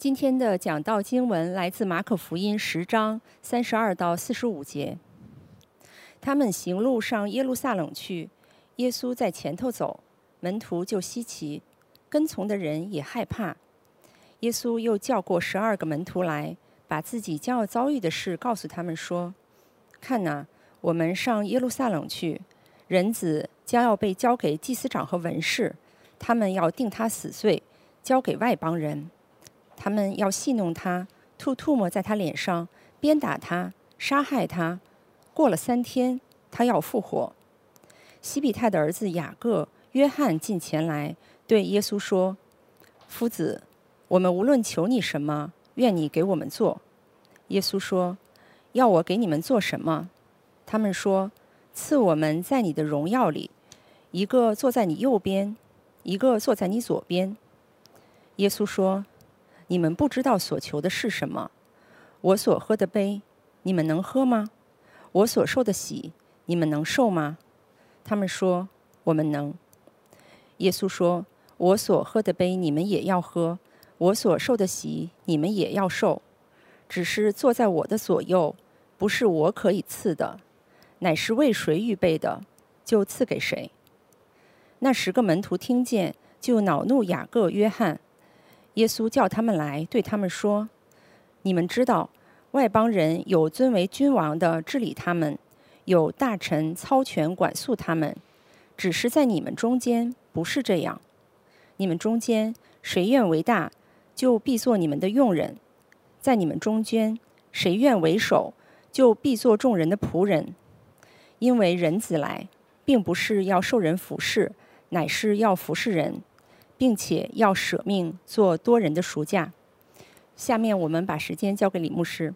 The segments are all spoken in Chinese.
今天的讲道经文来自马可福音10章32到45节。他们行路上耶路撒冷去，耶稣在前头走，门徒就稀奇，跟从的人也害怕。耶稣又叫过12个门徒来，把自己将要遭遇的事告诉他们说：看哪，我们上耶路撒冷去，人子将要被交给祭司长和文士，他们要定他死罪，交给外邦人。他们要戏弄他，吐唾沫在他脸上，鞭打他，杀害他。过了3天，他要复活。西比泰的儿子雅各、约翰进前来，对耶稣说：夫子，我们无论求你什么，愿你给我们做。耶稣说：要我给你们做什么？他们说：赐我们在你的荣耀里，一个坐在你右边，一个坐在你左边。耶稣说：你们不知道所求的是什么。我所喝的杯，你们能喝吗？我所受的洗，你们能受吗？他们说：我们能。耶稣说：我所喝的杯，你们也要喝；我所受的洗，你们也要受。只是坐在我的左右，不是我可以赐的，乃是为谁预备的，就赐给谁。那10个门徒听见，就恼怒雅各、约翰。耶稣叫他们来，对他们说：你们知道，外邦人有尊为君王的治理他们，有大臣操权管束他们，只是在你们中间不是这样。你们中间谁愿为大，就必做你们的用人；在你们中间谁愿为首，就必做众人的仆人。因为人子来，并不是要受人服侍，乃是要服侍人，并且要舍命做多人的赎价。下面我们把时间交给李牧师。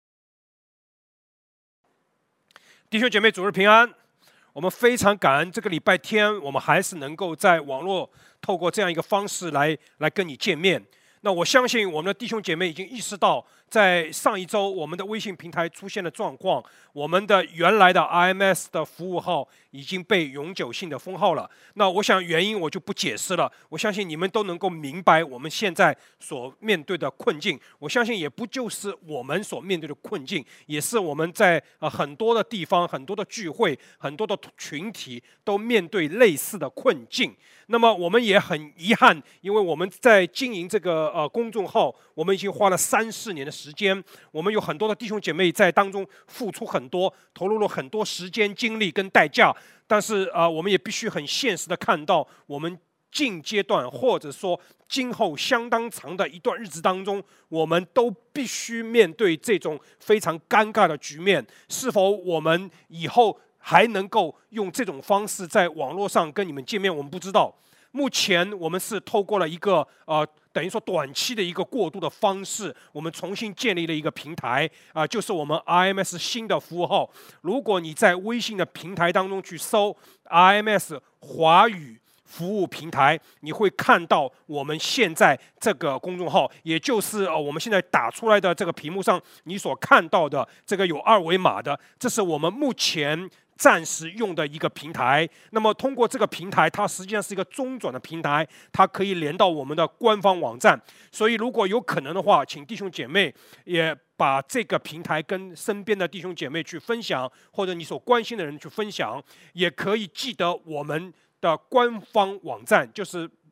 弟兄姐妹，主日平安！我们非常感恩这个礼拜天，我们还是能够在网络透过这样一个方式来跟你见面。那我相信我们的弟兄姐妹已经意识到，在上一周我们的微信平台出现的状况，我们的原来的 IMS 的服务号已经被永久性的封号了。那我想原因我就不解释了，我相信你们都能够明白我们现在所面对的困境。我相信也不就是我们所面对的困境，也是我们在很多的地方、很多的聚会、很多的群体都面对类似的困境。那么我们也很遗憾，因为我们在经营这个公众号，我们已经花了3、4年的时间，我们有很多的弟兄姐妹在当中付出很多，投入了很多时间、精力跟代价。但是我们也必须很现实的看到，我们近阶段或者说今后相当长的一段日子当中，我们都必须面对这种非常尴尬的局面。是否我们以后还能够用这种方式在网络上跟你们见面，我们不知道。目前我们是透过了一个等于说短期的一个过渡的方式，我们重新建立了一个平台就是我们 IMS 新的服务号。如果你在微信的平台当中去搜 IMS 华语服务平台，你会看到我们现在这个公众号，也就是我们现在打出来的这个屏幕上你所看到的这个有2维码的，这是我们目前暂时用的一个平台。那么通过这个平台，它实际上是一个中转的平台，它可以连到我们的官方网站。所以如果有可能的话，请弟兄姐妹也把这个平台跟身边的弟兄姐妹去分享，或者你所关心的人去分享。也可以记得我们的官方网站，就是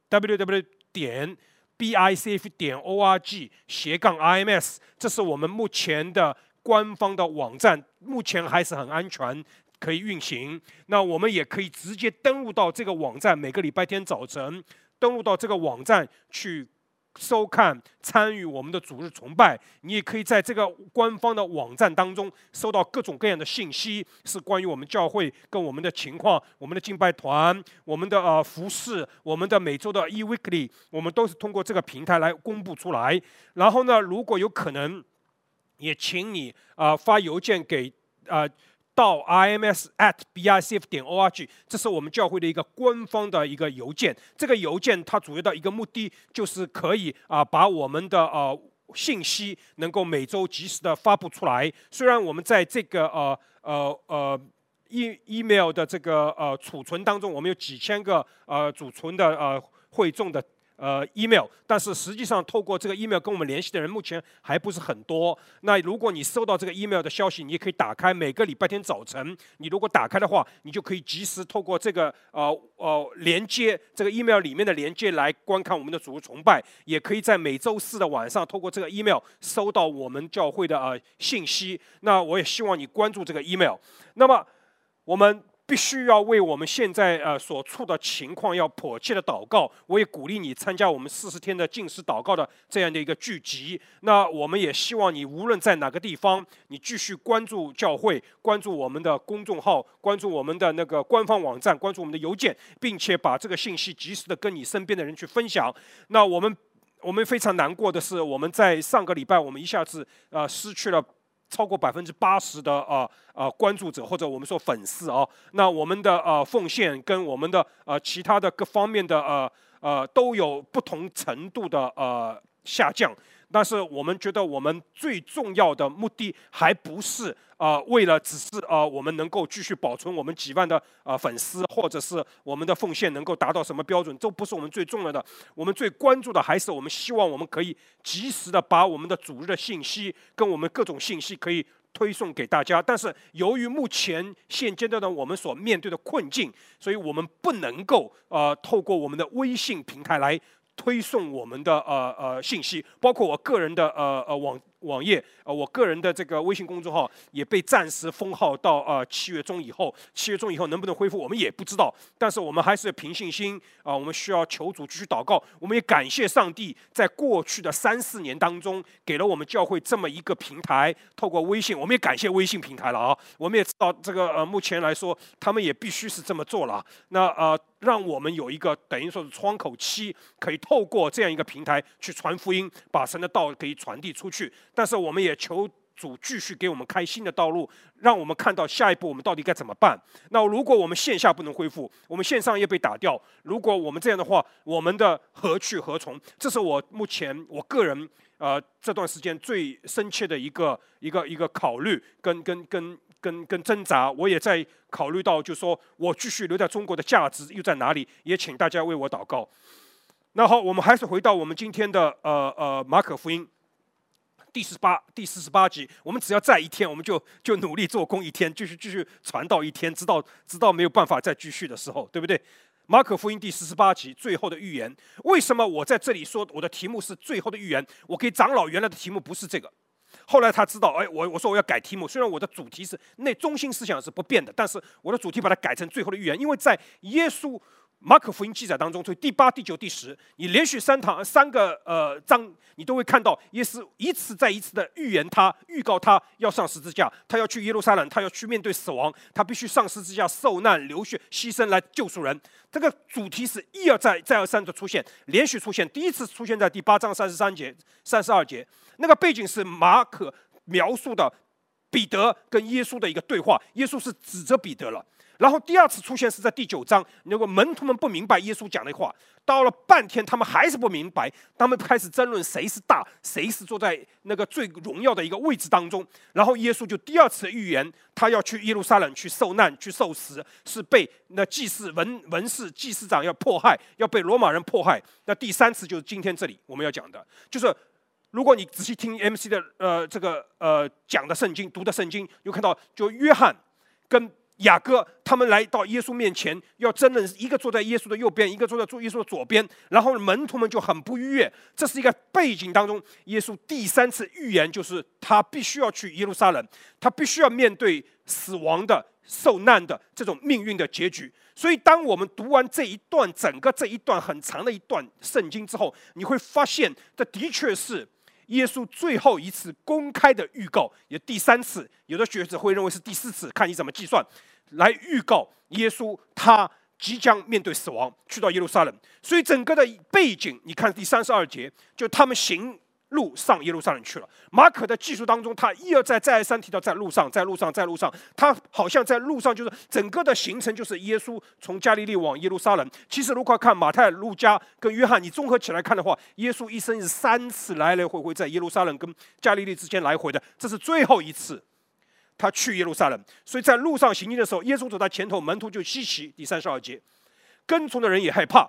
www.bicf.org/IMS， 这是我们目前的官方的网站，目前还是很安全，可以运行。那我们也可以直接登录到这个网站，每个礼拜天早晨登录到这个网站去收看、参与我们的主日崇拜。你也可以在这个官方的网站当中收到各种各样的信息，是关于我们教会跟我们的情况、我们的敬拜团、我们的服事、我们的每周的 eWeekly， 我们都是通过这个平台来公布出来。然后呢，如果有可能，也请你发邮件给到 ims@bicf.org， 这是我们教会的一个官方的一个邮件。这个邮件它主要的一个目的就是可以把我们的信息能够每周及时的发布出来。虽然我们在这个email 的这个储存当中，我们有几千个储存的汇众的 email， 但是实际上透过这个 email 跟我们联系的人目前还不是很多。那如果你收到这个 email 的消息，你也可以打开，每个礼拜天早晨，你如果打开的话，你就可以及时透过这个连接，这个 email 里面的连接来观看我们的主日崇拜，也可以在每周四的晚上透过这个 email 收到我们教会的信息。那我也希望你关注这个 email。那么我们必须要为我们现在所处的情况要迫切的祷告。我也鼓励你参加我们40天的禁食祷告的这样的一个聚集。那我们也希望你无论在哪个地方，你继续关注教会，关注我们的公众号，关注我们的那个官方网站，关注我们的邮件，并且把这个信息及时的跟你身边的人去分享。那我们非常难过的是，我们在上个礼拜我们一下子失去了超过80%的关注者，或者我们说粉丝啊。那我们的奉献跟我们的其他的各方面的都有不同程度的下降。但是我们觉得我们最重要的目的还不是为了只是我们能够继续保存我们几万的粉丝，或者是我们的奉献能够达到什么标准，这不是我们最重要的。我们最关注的还是我们希望我们可以及时的把我们的主日的信息跟我们各种信息可以推送给大家。但是由于目前现阶段的我们所面对的困境，所以我们不能够透过我们的微信平台来推送我们的信息，包括我个人的网页，我个人的这个微信公众号也被暂时封号到7月中以后。7月中以后能不能恢复，我们也不知道。但是我们还是凭信心我们需要求主继续祷告。我们也感谢上帝，在过去的3-4年当中，给了我们教会这么一个平台，透过微信，我们也感谢微信平台了啊。我们也知道这个目前来说，他们也必须是这么做了。那让我们有一个等于说是窗口期，可以透过这样一个平台去传福音，把神的道可以传递出去。但是我们也求主继续给我们开新的道路，让我们看到下一步我们到底该怎么办。那如果我们线下不能恢复，我们线上也被打掉，如果我们这样的话，我们的何去何从？这是我目前我个人这段时间最深切的一个考虑跟挣扎。我也在考虑到，就是说我继续留在中国的价值又在哪里？也请大家为我祷告。那好，我们还是回到我们今天的马可福音第48集。我们只要再一天，我们就努力做工一天，继续传道一天，直到没有办法再继续的时候，对不对？马可福音第48集最后的预言。为什么我在这里说我的题目是最后的预言？我给长老原来的题目不是这个。后来他知道，我说我要改题目，虽然我的主题是那中心思想是不变的，但是我的主题把它改成最后的预言，因为在耶稣马可福音记载当中，所以第8、第9、第10，你连续3个章，你都会看到耶稣一次再一次的预告他要上十字架，他要去耶路撒冷，他要去面对死亡，他必须上十字架受难流血牺牲来救赎人。这个主题是一而再再而三的出现，连续出现。第一次出现在第8章32节，那个背景是马可描述的彼得跟耶稣的一个对话，耶稣是指责彼得了。然后第二次出现是在第9章，如果门徒们不明白耶稣讲的话，到了半天他们还是不明白，他们开始争论谁是大，谁是坐在那个最荣耀的一个位置当中。然后耶稣就第二次预言，他要去耶路撒冷去受难去受死，是被那祭司文士祭司长要迫害，要被罗马人迫害。那第3次就是今天这里我们要讲的，就是如果你仔细听 MC 的这个讲的圣经读的圣经，你会看到就约翰跟雅各他们来到耶稣面前要争论，一个坐在耶稣的右边，一个坐在耶稣的左边，然后门徒们就很不愉悦。这是一个背景当中，耶稣第3次预言就是他必须要去耶路撒冷，他必须要面对死亡的受难的这种命运的结局。所以当我们读完整个这一段很长的一段圣经之后，你会发现这的确是耶稣最后一次公开的预告，也第3次，有的学者会认为是第4次，看你怎么计算，来预告耶稣他即将面对死亡，去到耶路撒冷。所以整个的背景，你看第32节，就他们行路上耶路撒冷去了。马可的记述当中，他一而再再而三提到在路上，他好像在路上，就是整个的行程就是耶稣从加利利往耶路撒冷。其实如果看马太、路加跟约翰，你综合起来看的话，耶稣一生是3次来来回回在耶路撒冷跟加利利之间来回的，这是最后一次他去耶路撒冷。所以在路上行进的时候，耶稣走在前头，门徒就稀奇。第32节，跟从的人也害怕，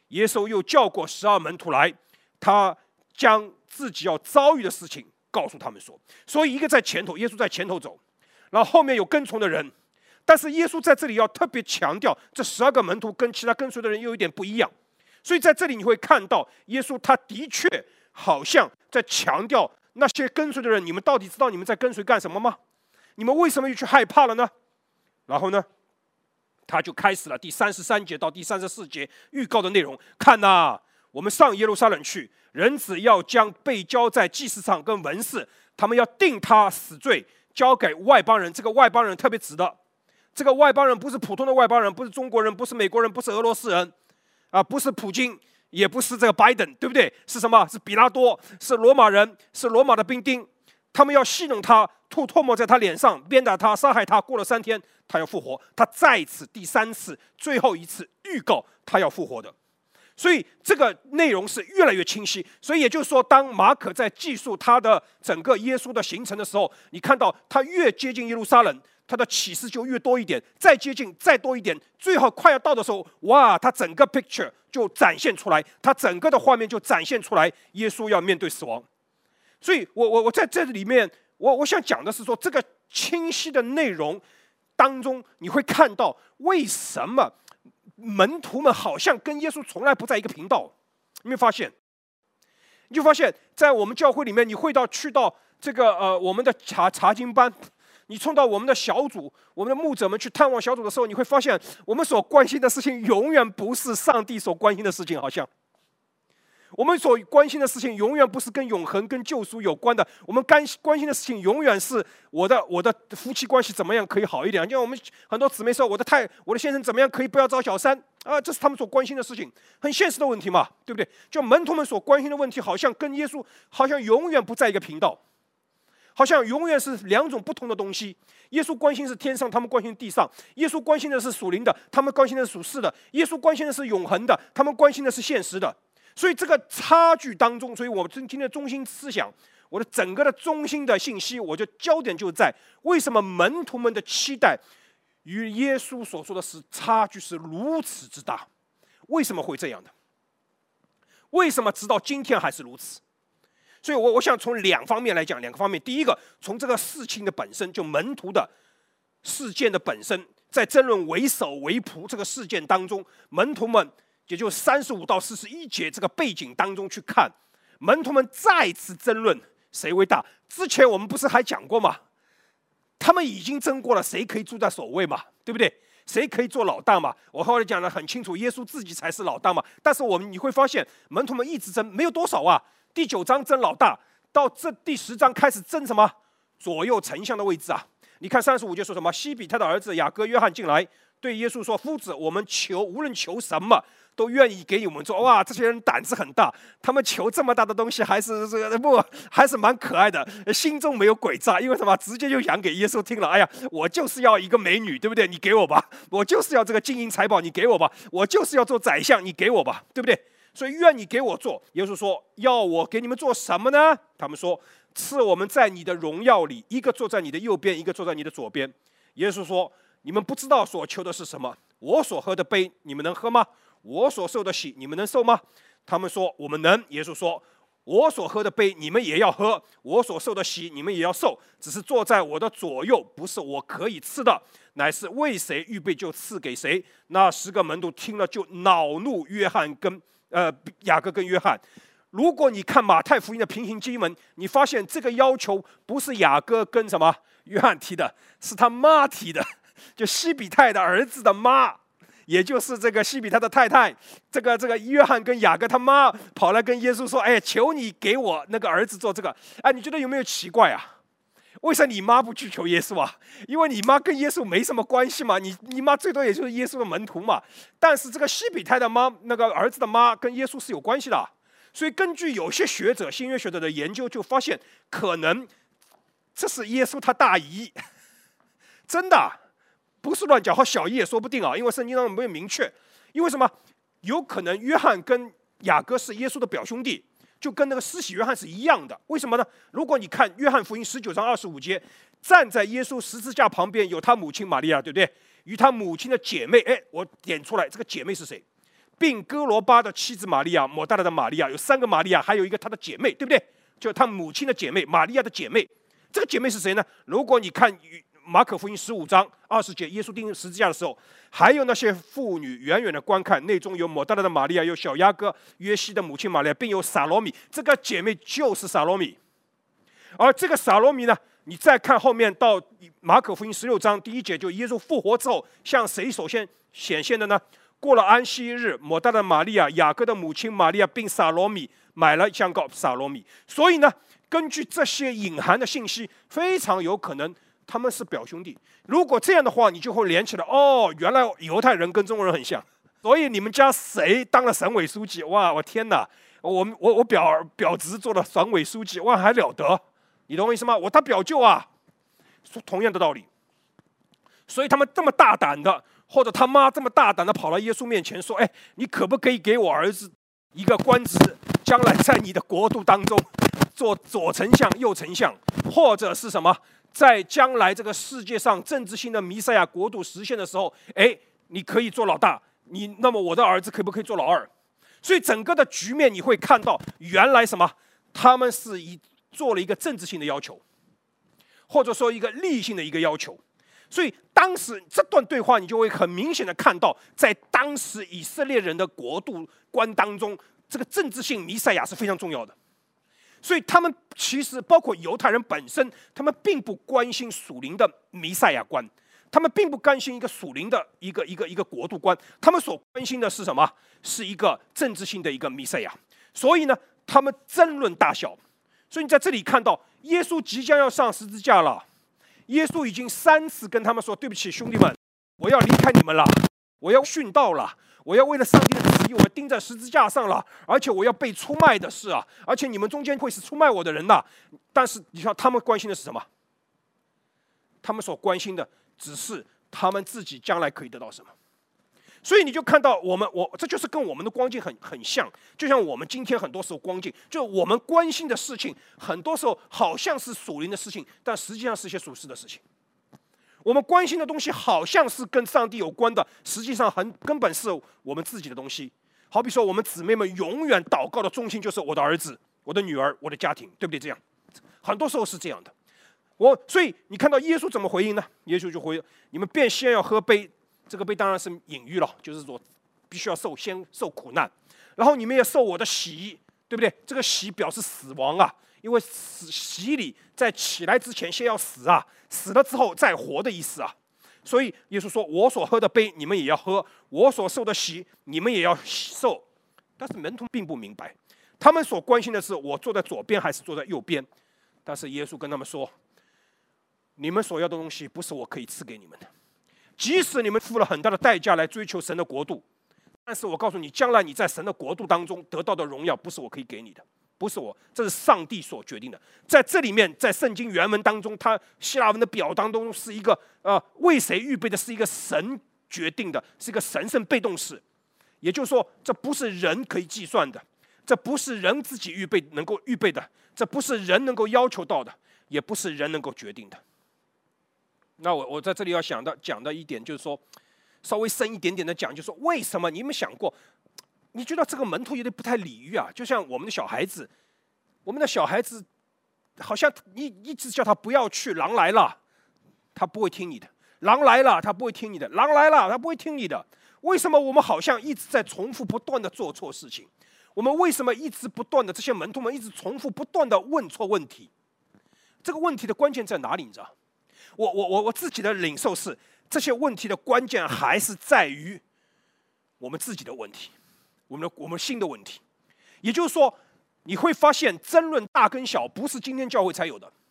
耶稣又叫过12门徒来，他将自己要遭遇的事情告诉他们说。所以一个在前头，耶稣在前头走，然后后面有跟从的人。但是耶稣在这里要特别强调，这12个门徒跟其他跟随的人又有点不一样。所以在这里你会看到，耶稣他的确好像在强调那些跟随的人，你们到底知道你们在跟随干什么吗？你们为什么又去害怕了呢？然后呢，他就开始了第33节到第34节预告的内容。看哪，我们上耶路撒冷去，人子要将被交在祭司长跟文士，他们要定他死罪，交给外邦人。这个外邦人特别指的，这个外邦人不是普通的外邦人，不是中国人，不是美国人，不是俄罗斯人，不是普京，也不是这个拜登，对不对？是什么？是比拉多，是罗马人，是罗马的兵丁。他们要戏弄他，吐唾沫在他脸上，鞭打他，杀害他。过了3天，他要复活。他再次第3次，最后一次预告他要复活的。所以这个内容是越来越清晰。所以也就是说，当马可在记述他的整个耶稣的行程的时候，你看到他越接近耶路撒冷，他的启示就越多一点，再接近再多一点，最后快要到的时候，哇，他整个 picture 就展现出来，他整个的画面就展现出来，耶稣要面对死亡。所以我在这里面，我想讲的是说，这个清晰的内容当中，你会看到为什么门徒们好像跟耶稣从来不在一个频道。你没有发现？你就发现，在我们教会里面，你会去到这个我们的查经班，你冲到我们的小组，我们的牧者们去探望小组的时候，你会发现，我们所关心的事情永远不是上帝所关心的事情，好像。我们所关心的事情永远不是跟永恒、跟救赎有关的。我们关心的事情永远是我的夫妻关系怎么样可以好一点。像我们很多姊妹说，我的先生怎么样可以不要找小三啊？这是他们所关心的事情，很现实的问题嘛，对不对？就门徒们所关心的问题，好像跟耶稣好像永远不在一个频道，好像永远是2种不同的东西。耶稣关心是天上，他们关心地上；耶稣关心的是属灵的，他们关心的是属世的；耶稣关心的是永恒的，他们关心的是现实的。所以这个差距当中，所以我今天的中心思想，我的整个的中心的信息，我就焦点就在为什么门徒们的期待与耶稣所说的是差距是如此之大？为什么会这样的？为什么直到今天还是如此？所以我想从2方面来讲，2个方面。第一个，从这个事情的本身，就门徒的事件的本身，在争论为首为仆这个事件当中，门徒们也就35到41节这个背景当中去看，门徒们再次争论谁为大。之前我们不是还讲过吗？他们已经争过了，谁可以坐在首位嘛，对不对？谁可以做老大嘛？我后来讲得很清楚，耶稣自己才是老大嘛。但是你会发现，门徒们一直争，没有多少啊。第9章争老大，到这第10章开始争什么？左右丞相的位置啊。你看35节说什么？西比泰的儿子雅各、约翰进来，对耶稣说：“夫子，我们无论求什么，都愿意给我们做。”哇，这些人胆子很大，他们求这么大的东西，还是蛮可爱的，心中没有诡诈。因为什么？直接就讲给耶稣听了。哎呀，我就是要一个美女，对不对？你给我吧。我就是要这个金银财宝，你给我吧。我就是要做宰相，你给我吧，对不对？所以愿你给我做。耶稣说：“要我给你们做什么呢？”他们说：“赐我们在你的荣耀里，一个坐在你的右边，一个坐在你的左边。”耶稣说：“你们不知道所求的是什么。我所喝的杯，你们能喝吗？我所受的洗，你们能受吗？”他们说：“我们能。”耶稣说：“我所喝的杯，你们也要喝；我所受的洗，你们也要受。只是坐在我的左右，不是我可以赐的，乃是为谁预备就赐给谁。”那10个门徒听了，就恼怒雅各跟约翰。如果你看马太福音的平行经文，你发现这个要求不是雅各跟约翰提的，是他妈提的，就西比泰的儿子的妈，也就是这个西比泰的太太，这个约翰跟雅各他妈跑来跟耶稣说：“哎，求你给我那个儿子做这个。”哎，你觉得有没有奇怪啊？为什么你妈不去求耶稣啊？因为你妈跟耶稣没什么关系嘛，你妈最多也就是耶稣的门徒嘛。但是这个西比泰的妈，那个儿子的妈跟耶稣是有关系的。所以根据有些学者、新约学者的研究，就发现可能这是耶稣他大姨，真的不是乱讲，或小姨也说不定啊。因为圣经上没有明确，因为什么？有可能约翰跟雅各是耶稣的表兄弟。就跟那个施洗约翰是一样的，为什么呢？如果你看约翰福音19章25节，站在耶稣十字架旁边有他母亲玛利亚，对不对？与他母亲的姐妹，我点出来，这个姐妹是谁？ 并哥罗巴的妻子玛利亚，抹大拉的玛利亚，有3个玛利亚，还有一个她的姐妹，对不对？就她母亲的姐妹，玛利亚的姐妹。这个姐妹是谁呢？如果你看马可福音15章20节，耶稣钉十字架的时候，还有那些妇女远远的观看，内中有抹大拉的玛利亚，有小雅各约西的母亲玛利亚，并有撒罗米。这个姐妹就是撒罗米。而这个撒罗米呢，你再看后面到马可福音16章第1节，就耶稣复活之后，向谁首先显现的呢？过了安息日，抹大拉的玛利亚、雅各的母亲玛利亚并撒罗米买了香膏。撒罗米，所以呢，根据这些隐含的信息，非常有可能他们是表兄弟。如果这样的话，你就会连起来，哦，原来犹太人跟中国人很像，所以你们家谁当了省委书记？哇，我天哪！我表侄做了省委书记，哇，还了得！你懂我意思吗？我他表舅啊，同样的道理。所以他们这么大胆的，或者他妈这么大胆的跑到耶稣面前说：“哎，你可不可以给我儿子一个官职，将来在你的国度当中做左丞相、右丞相，或者是什么，在将来这个世界上政治性的弥赛亚国度实现的时候，哎，你可以做老大，那么我的儿子可不可以做老二？”所以整个的局面你会看到，原来什么？他们是做了一个政治性的要求，或者说一个利益性的一个要求。所以当时这段对话，你就会很明显的看到，在当时以色列人的国度观当中，这个政治性弥赛亚是非常重要的。所以他们其实包括犹太人本身，他们并不关心属灵的弥赛亚观，他们并不关心一个属灵的一个国度观，他们所关心的是什么？是一个政治性的一个弥赛亚。所以呢，他们争论大小。所以你在这里看到，耶稣即将要上十字架了。耶稣已经3次跟他们说：“对不起，兄弟们，我要离开你们了，我要殉道了，我要为了上帝的旨意，我钉在十字架上了，而且我要被出卖的事啊，而且你们中间会是出卖我的人呐。”但是你看，他们关心的是什么？他们所关心的只是他们自己将来可以得到什么。所以你就看到这就是跟我们的光景很像，就像我们今天很多时候光景，就我们关心的事情，很多时候好像是属灵的事情，但实际上是一些属世的事情。我们关心的东西好像是跟上帝有关的，实际上根本是我们自己的东西。好比说，我们姊妹们永远祷告的中心就是我的儿子、我的女儿、我的家庭，对不对？这样，很多时候是这样的。所以你看到耶稣怎么回应呢？耶稣就回应：你们便先要喝杯。这个杯当然是隐喻了，就是说必须要先受苦难，然后你们也受我的洗，对不对？这个洗表示死亡啊，因为洗礼在起来之前先要死啊，死了之后再活的意思啊。所以耶稣说：“我所喝的杯，你们也要喝；我所受的洗，你们也要受。”但是门徒并不明白，他们所关心的是我坐在左边还是坐在右边。但是耶稣跟他们说：“你们所要的东西，不是我可以赐给你们的。即使你们付了很大的代价来追求神的国度，但是我告诉你，将来你在神的国度当中得到的荣耀，不是我可以给你的，不是我，这是上帝所决定的。在这里面，在圣经原文当中，它希腊文的表当中是一个为谁预备的，是一个神决定的，是一个神圣被动式。也就是说，这不是人可以计算的，这不是人自己能够预备的，这不是人能够要求到的，也不是人能够决定的。那我在这里要讲的一点就是说，稍微深一点点的讲，就是说为什么你们想过？你觉得这个门徒有点不太理喻啊？就像我们的小孩子，好像你一直叫他不要去，狼来了，他不会听你的；狼来了，他不会听你的；狼来了，他不会听你的。为什么我们好像一直在重复不断的做错事情？我们为什么一直不断的这些门徒们一直重复不断的问错问题？这个问题的关键在哪里？你知道？我自己的领受是，这些问题的关键还是在于我们自己的问题，我们心的问题。也就是说，你会发现争论大跟小不是今天教会才有的，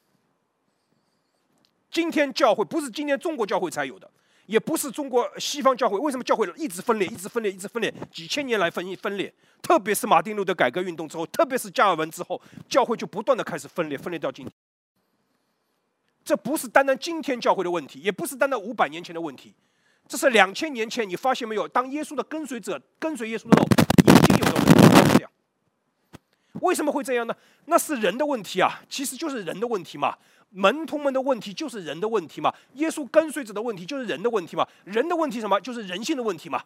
今天教会不是今天中国教会才有的，也不是中国西方教会。为什么教会一直分裂，几千年来分裂？特别是马丁路德改革运动之后，特别是加尔文之后，教会就不断的开始分裂到今天。这不是单单今天教会的问题，也不是单单500年前的问题，这是2000年前，你发现没有？当耶稣的跟随者跟随耶稣的时候，已经有的问题。这样，为什么会这样呢？那是人的问题啊，其实就是人的问题嘛。门徒们的问题就是人的问题嘛。耶稣跟随者的问题就是人的问题嘛。人的问题什么？就是人性的问题嘛。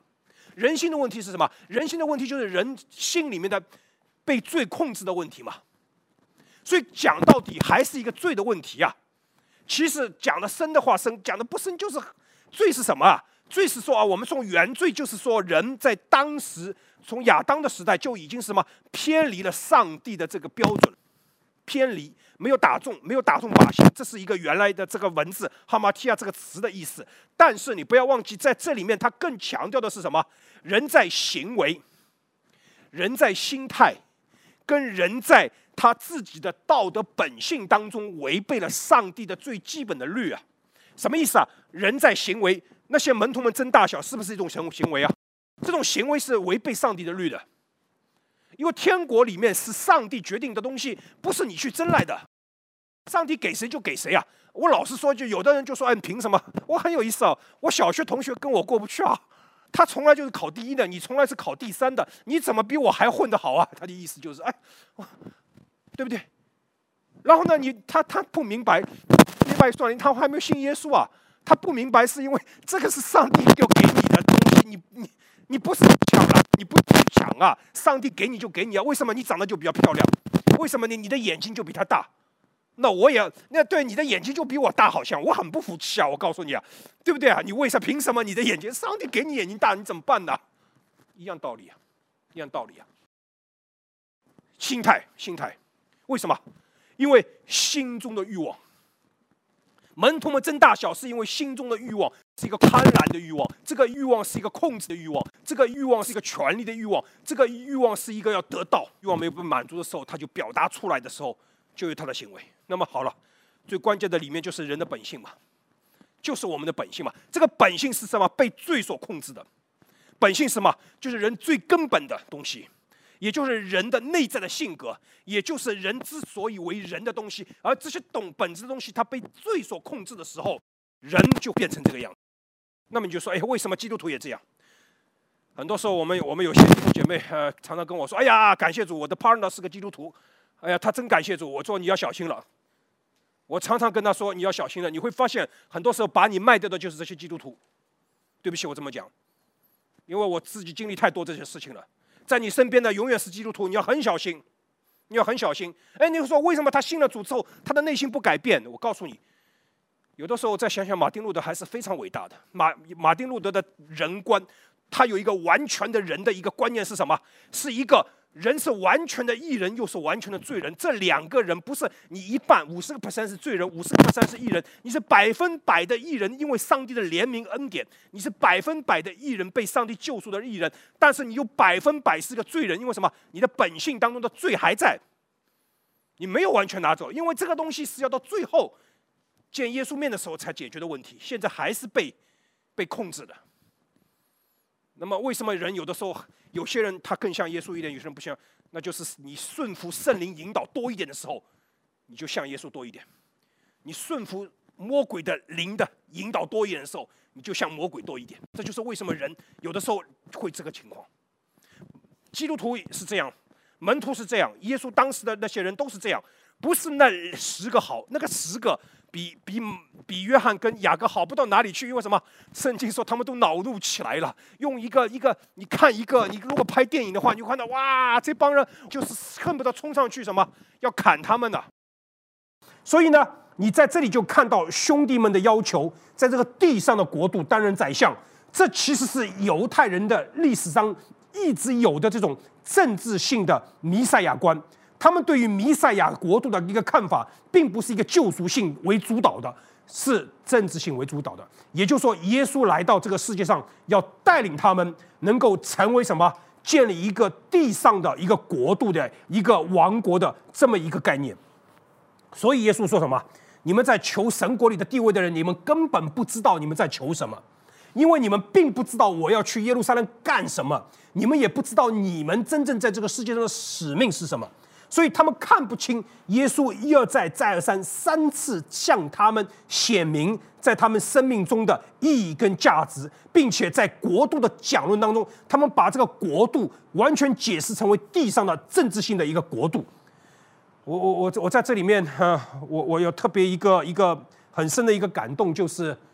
人心的问题是什么？人心的问题就是人心里面的被罪控制的问题嘛。所以讲到底还是一个罪的问题啊。其实讲的深的话深，讲的不深就是罪是什么啊？罪是说啊，我们说原罪就是说人在当时从亚当的时代就已经是什么偏离了上帝的这个标准，偏离没有打中靶心，这是一个原来的这个文字哈马提亚这个词的意思。但是你不要忘记，在这里面它更强调的是什么？人在行为、人在心态，跟人在他自己的道德本性当中违背了上帝的最基本的律啊。什么意思啊？人在行为，那些门徒们争大小是不是一种行为啊？这种行为是违背上帝的律的，因为天国里面是上帝决定的东西，不是你去争来的。上帝给谁就给谁啊！我老实说，就有的人就说：“哎，凭什么？”我很有意思啊，我小学同学跟我过不去啊，他从来就是考第一的，你从来是考第三的，你怎么比我还混得好啊？他的意思就是，哎，对不对？然后呢，他不明白算了，他还没有信耶稣啊，他不明白是因为这个是上帝要给你的东西，你不是抢啊，你不去抢啊，上帝给你就给你啊。为什么你长得就比较漂亮？为什么你的眼睛就比他大？那对你的眼睛就比我大，好像我很不服气啊！我告诉你啊，对不对啊？你凭什么你的眼睛？上帝给你眼睛大，你怎么办呢？一样道理啊，一样道理啊。心态，为什么？因为心中的欲望。门徒们争大小，是因为心中的欲望是一个贪婪的欲望，这个欲望是一个控制的欲望，这个欲望是一个权力的欲望，这个欲望是一个要得到，欲望没有被满足的时候，他就表达出来的时候，就有他的行为。那么好了，最关键的里面就是人的本性嘛，就是我们的本性嘛。这个本性是什么？被罪所控制的。本性是什么？就是人最根本的东西。也就是人的内在的性格，也就是人之所以为人的东西，而这些本质的东西，它被罪所控制的时候，人就变成这个样子。那么你就说，哎，为什么基督徒也这样？很多时候我们有些弟兄姐妹常常跟我说，哎呀，感谢主，我的 partner 是个基督徒，哎呀，他真感谢主。我说你要小心了。我常常跟他说你要小心了，你会发现很多时候把你卖掉的就是这些基督徒。对不起，我这么讲，因为我自己经历太多这些事情了。在你身边的永远是基督徒，你要很小心，你要很小心。哎，你说为什么他信了主之后，他的内心不改变？我告诉你，有的时候再想想，马丁路德还是非常伟大的。马丁路德的人观，他有一个完全的人的一个观念是什么？是一个人是完全的义人，又是完全的罪人。这两个人不是你一半50% 是罪人，50% 是义人，你是100%的义人，因为上帝的怜悯恩典，你是100%的义人，被上帝救赎的义人。但是你有100%是个罪人，因为什么？你的本性当中的罪还在，你没有完全拿走，因为这个东西是要到最后见耶稣面的时候才解决的问题，现在还是被控制的。那么为什么人有的时候有些人他更像耶稣一点，有些人不像？那就是你顺服圣灵引导多一点的时候，你就像耶稣多一点；你顺服魔鬼的灵的引导多一点的时候，你就像魔鬼多一点。这就是为什么人有的时候会这个情况。基督徒是这样，门徒是这样，耶稣当时的那些人都是这样，不是那10个好，那个10个比约翰跟雅各好不到哪里去，因为什么？圣经说他们都恼怒起来了。用一个，你看一个，你如果拍电影的话，你就看到哇，这帮人就是恨不得冲上去什么要砍他们呢。所以呢，你在这里就看到兄弟们的要求，在这个地上的国度担任宰相，这其实是犹太人的历史上一直有的这种政治性的弥赛亚观。他们对于弥赛亚国度的一个看法，并不是一个救赎性为主导的，是政治性为主导的。也就是说，耶稣来到这个世界上，要带领他们能够成为什么？建立一个地上的一个国度的一个王国的这么一个概念。所以耶稣说什么？你们在求神国里的地位的人，你们根本不知道你们在求什么，因为你们并不知道我要去耶路撒冷干什么，你们也不知道你们真正在这个世界上的使命是什么。所以他们看不清耶稣一而再再而三3次向他们显明在他们生命中的意义跟价值，并且在国度的讲论当中，他们把这个国度完全解释成为地上的政治性的一个国度。我在这里面我有特别一个很深的一个感动，就是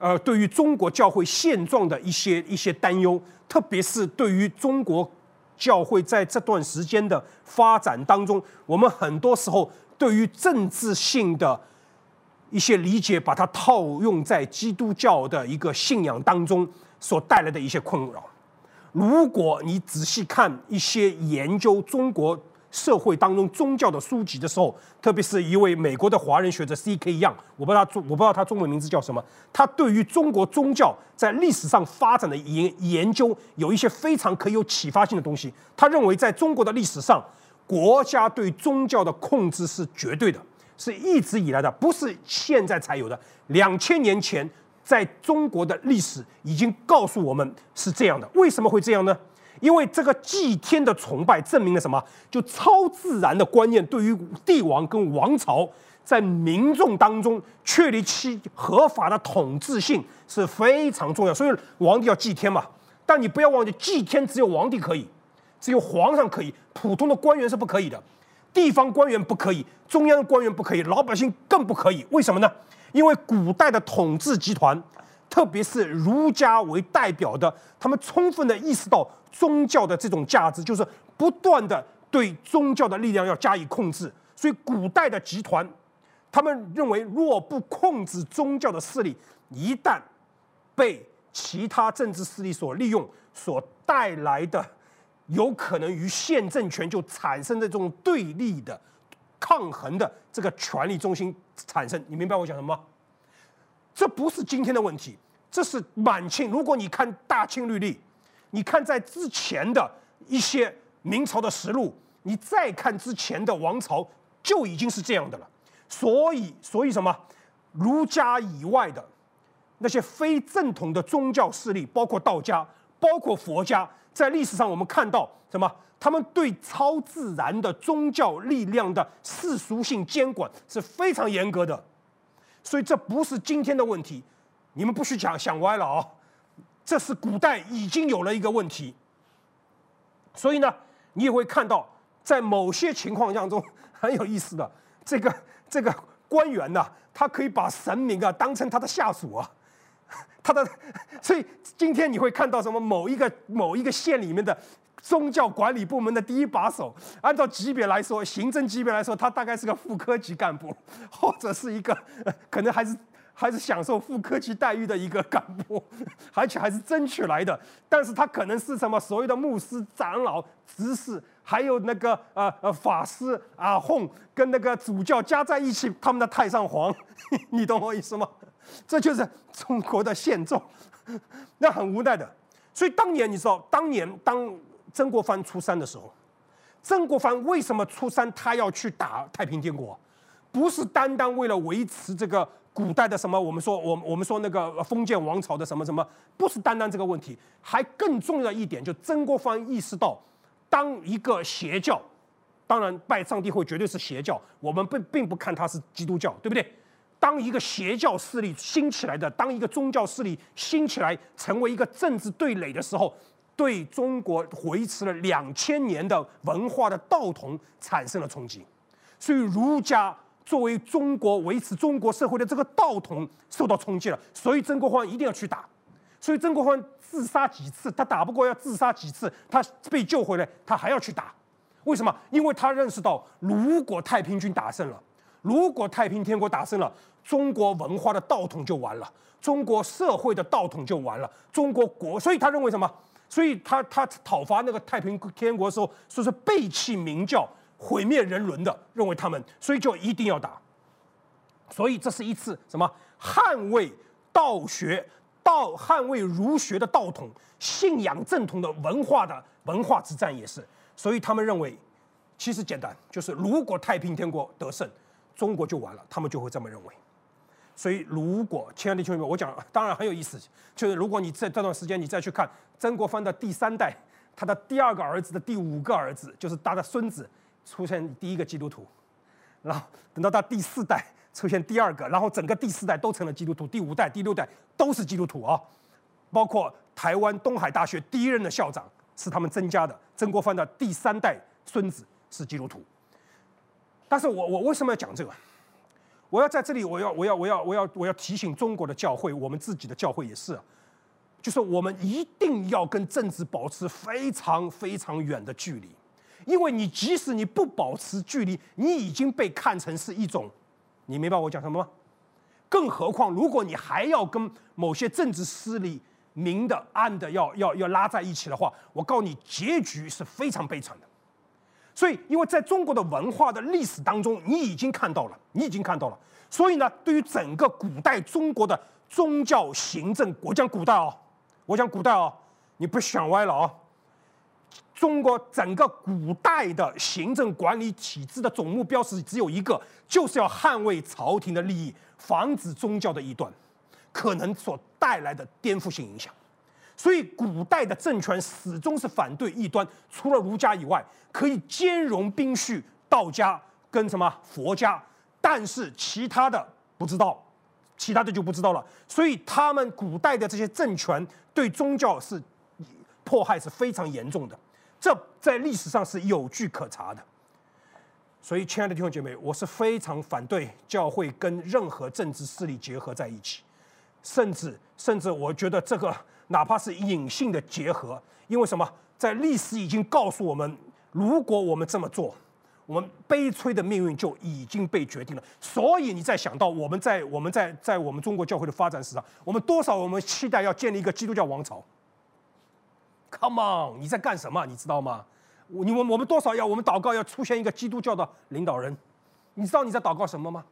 对于中国教会现状的一些担忧，特别是对于中国教会在这段时间的发展当中，我们很多时候对于政治性的一些理解，把它套用在基督教的一个信仰当中所带来的一些困扰。如果你仔细看一些研究中国社会当中宗教的书籍的时候，特别是一位美国的华人学者 C.K. Young， 我不知道他中文名字叫什么，他对于中国宗教在历史上发展的研究有一些非常可以有启发性的东西。他认为在中国的历史上，国家对宗教的控制是绝对的，是一直以来的，不是现在才有的。2000年前在中国的历史已经告诉我们是这样的。为什么会这样呢？因为这个祭天的崇拜证明了什么？就超自然的观念对于帝王跟王朝在民众当中确立其合法的统治性是非常重要。所以皇帝要祭天嘛，但你不要忘记，祭天只有皇帝可以，只有皇上可以，普通的官员是不可以的，地方官员不可以，中央官员不可以，老百姓更不可以。为什么呢？因为古代的统治集团，特别是儒家为代表的，他们充分的意识到宗教的这种价值，就是不断的对宗教的力量要加以控制。所以古代的集团，他们认为若不控制宗教的势力，一旦被其他政治势力所利用，所带来的有可能与现政权就产生的这种对立的抗衡的这个权力中心产生。你明白我讲什么吗？这不是今天的问题，这是满清。如果你看大清律例，你看在之前的一些明朝的实录，你再看之前的王朝，就已经是这样的了。所以什么？儒家以外的那些非正统的宗教势力，包括道家，包括佛家，在历史上我们看到什么？他们对超自然的宗教力量的世俗性监管是非常严格的。所以这不是今天的问题，你们不许想歪了啊！这是古代已经有了一个问题。所以呢，你也会看到，在某些情况当中很有意思的，这个官员呢，他可以把神明啊当成他的下属啊，所以今天你会看到什么某一个县里面的宗教管理部门的第一把手，按照级别来说，行政级别来说，他大概是个副科级干部，或者是一个可能还是享受副科级待遇的一个干部，而且还是争取来的。但是他可能是什么所谓的牧师、长老、执事，还有那个法师阿訇跟那个主教加在一起，他们的太上皇，你懂我意思吗？这就是中国的现状，那很无奈的。所以当年你知道，当曾国藩出山的时候，曾国藩为什么出山？他要去打太平天国，不是单单为了维持这个古代的什么，我们说那个封建王朝的什么什么，不是单单这个问题，还更重要的一点，就曾国藩意识到，当一个邪教，当然拜上帝会绝对是邪教，我们并不看它是基督教，对不对？当一个邪教势力兴起来的，当一个宗教势力兴起来，成为一个政治对垒的时候，对中国维持了2000年的文化的道统产生了冲击。所以儒家作为中国维持中国社会的这个道统受到冲击了，所以曾国藩一定要去打。所以曾国藩自杀几次，他打不过要自杀几次，他被救回来，他还要去打。为什么？因为他认识到，如果太平军打胜了，如果太平天国打胜了，中国文化的道统就完了，中国社会的道统就完了，中国国，所以他认为什么？所以他讨伐那个太平天国的时候，说是背弃明教、毁灭人伦的，认为他们，所以就一定要打。所以这是一次什么捍卫道学、捍卫儒学的道统、信仰正统的文化之战也是。所以他们认为，其实简单，就是如果太平天国得胜，中国就完了，他们就会这么认为。所以，如果亲爱的弟兄姊妹，我讲当然很有意思，就是如果你在这段时间你再去看曾国藩的第3代，他的第2个儿子的第5个儿子，就是他的孙子出现第1个基督徒，然后等到他第4代出现第2个，然后整个第4代都成了基督徒，第5代、第6代都是基督徒啊，包括台湾东海大学第1任的校长是他们曾家的，曾国藩的第3代孙子是基督徒。但是我为什么要讲这个？ 我要在这里，我要提醒中国的教会，我们自己的教会也是，就是我们一定要跟政治保持非常非常远的距离，因为你即使你不保持距离，你已经被看成是一种，你明白我讲什么吗？更何况，如果你还要跟某些政治势力明的暗的要拉在一起的话，我告诉你，结局是非常悲惨的。所以，因为在中国的文化的历史当中，你已经看到了，所以呢，对于整个古代中国的宗教行政，我讲古代哦，你不想歪了啊！中国整个古代的行政管理体制的总目标是只有一个，就是要捍卫朝廷的利益，防止宗教的异端可能所带来的颠覆性影响。所以，古代的政权始终是反对异端，除了儒家以外，可以兼容宾序、道家跟佛家，但是其他的不知道，其他的就不知道了。所以，他们古代的这些政权对宗教是迫害是非常严重的，这在历史上是有据可查的。所以，亲爱的弟兄姐妹，我是非常反对教会跟任何政治势力结合在一起，甚至我觉得这个哪怕是隐性的结合，因为什么？在历史已经告诉我们，如果我们这么做，我们悲催的命运就已经被决定了。所以你再想到我们在我们中国教会的发展史上，我们期待要建立一个基督教王朝。Come on， 你在干什么？你知道吗？我们多少我们祷告要出现一个基督教的领导人，你知道你在祷告什么吗？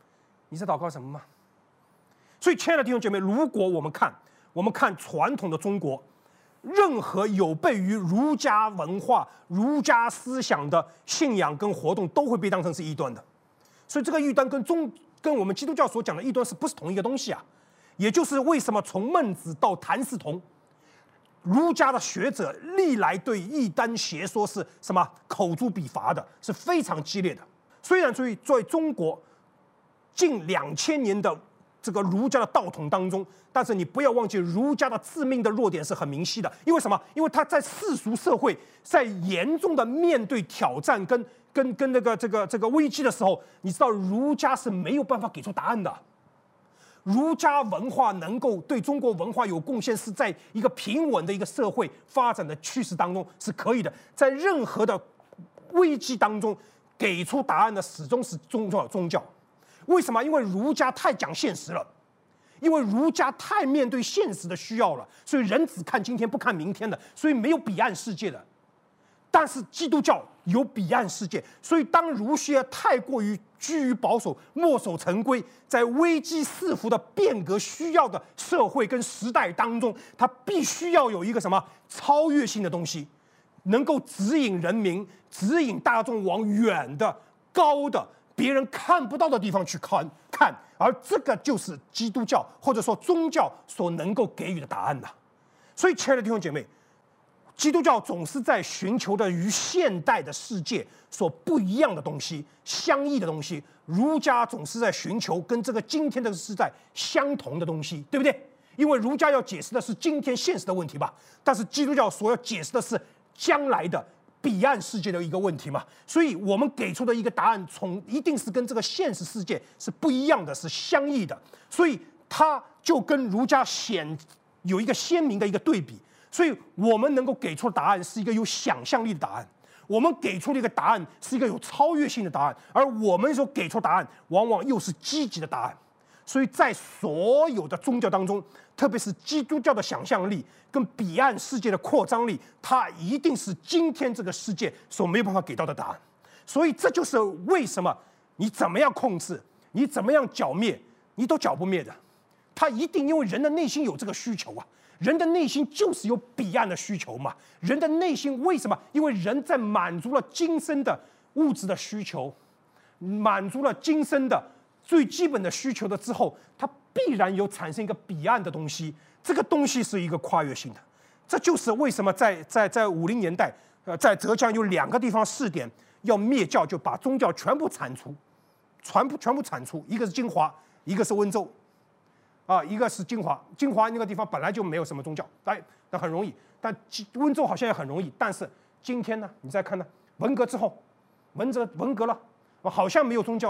所以，亲爱的弟兄姐妹，如果我们看传统的中国，任何有悖于儒家文化、儒家思想的信仰跟活动，都会被当成是异端的。所以，这个异端跟我们基督教所讲的异端是不是同一个东西啊？也就是为什么从孟子到谭嗣同，儒家的学者历来对异端邪说是口诛笔伐的，是非常激烈的。虽然在中国近2000年的这个儒家的道统当中，但是你不要忘记，儒家的致命的弱点是很明晰的。因为什么？因为他在世俗社会在严重的面对挑战跟这个危机的时候，你知道儒家是没有办法给出答案的。儒家文化能够对中国文化有贡献，是在一个平稳的一个社会发展的趋势当中是可以的。在任何的危机当中，给出答案的始终是宗教。为什么？因为儒家太讲现实了，因为儒家太面对现实的需要了，所以人只看今天不看明天的，所以没有彼岸世界的。但是基督教有彼岸世界，所以当儒学太过于居于保守、墨守成规，在危机四伏的变革需要的社会跟时代当中，它必须要有一个超越性的东西，能够指引人民、指引大众往远的、高的、别人看不到的地方去看，而这个就是基督教或者说宗教所能够给予的答案的。所以，亲爱的弟兄姐妹，基督教总是在寻求的与现代的世界所不一样的东西、相异的东西；儒家总是在寻求跟这个今天的时代相同的东西，对不对？因为儒家要解释的是今天现实的问题吧，但是基督教所要解释的是将来的彼岸世界的一个问题嘛。所以我们给出的一个答案，一定是跟这个现实世界是不一样的，是相异的。所以它就跟儒家有一个鲜明的一个对比。所以我们能够给出的答案是一个有想象力的答案，我们给出的一个答案是一个有超越性的答案，而我们所给出的答案往往又是积极的答案。所以在所有的宗教当中，特别是基督教的想象力跟彼岸世界的扩张力，它一定是今天这个世界所没有办法给到的答案。所以这就是为什么你怎么样控制，你怎么样剿灭，你都剿不灭的。它一定因为人的内心有这个需求啊。人的内心就是有彼岸的需求嘛。人的内心为什么？因为人在满足了今生的物质的需求，满足了今生的最基本的需求的之后，它必然有产生一个彼岸的东西。这个东西是一个跨越性的。这就是为什么在50年代，在浙江有2个地方试点要灭教，就把宗教全部铲除，全部铲除。一个是金华，一个是温州。一个是金华那个地方本来就没有什么宗教，那很容易。但温州好像也很容易。但是今天呢，你再看呢，文革之后，文革了，好像没有宗教了。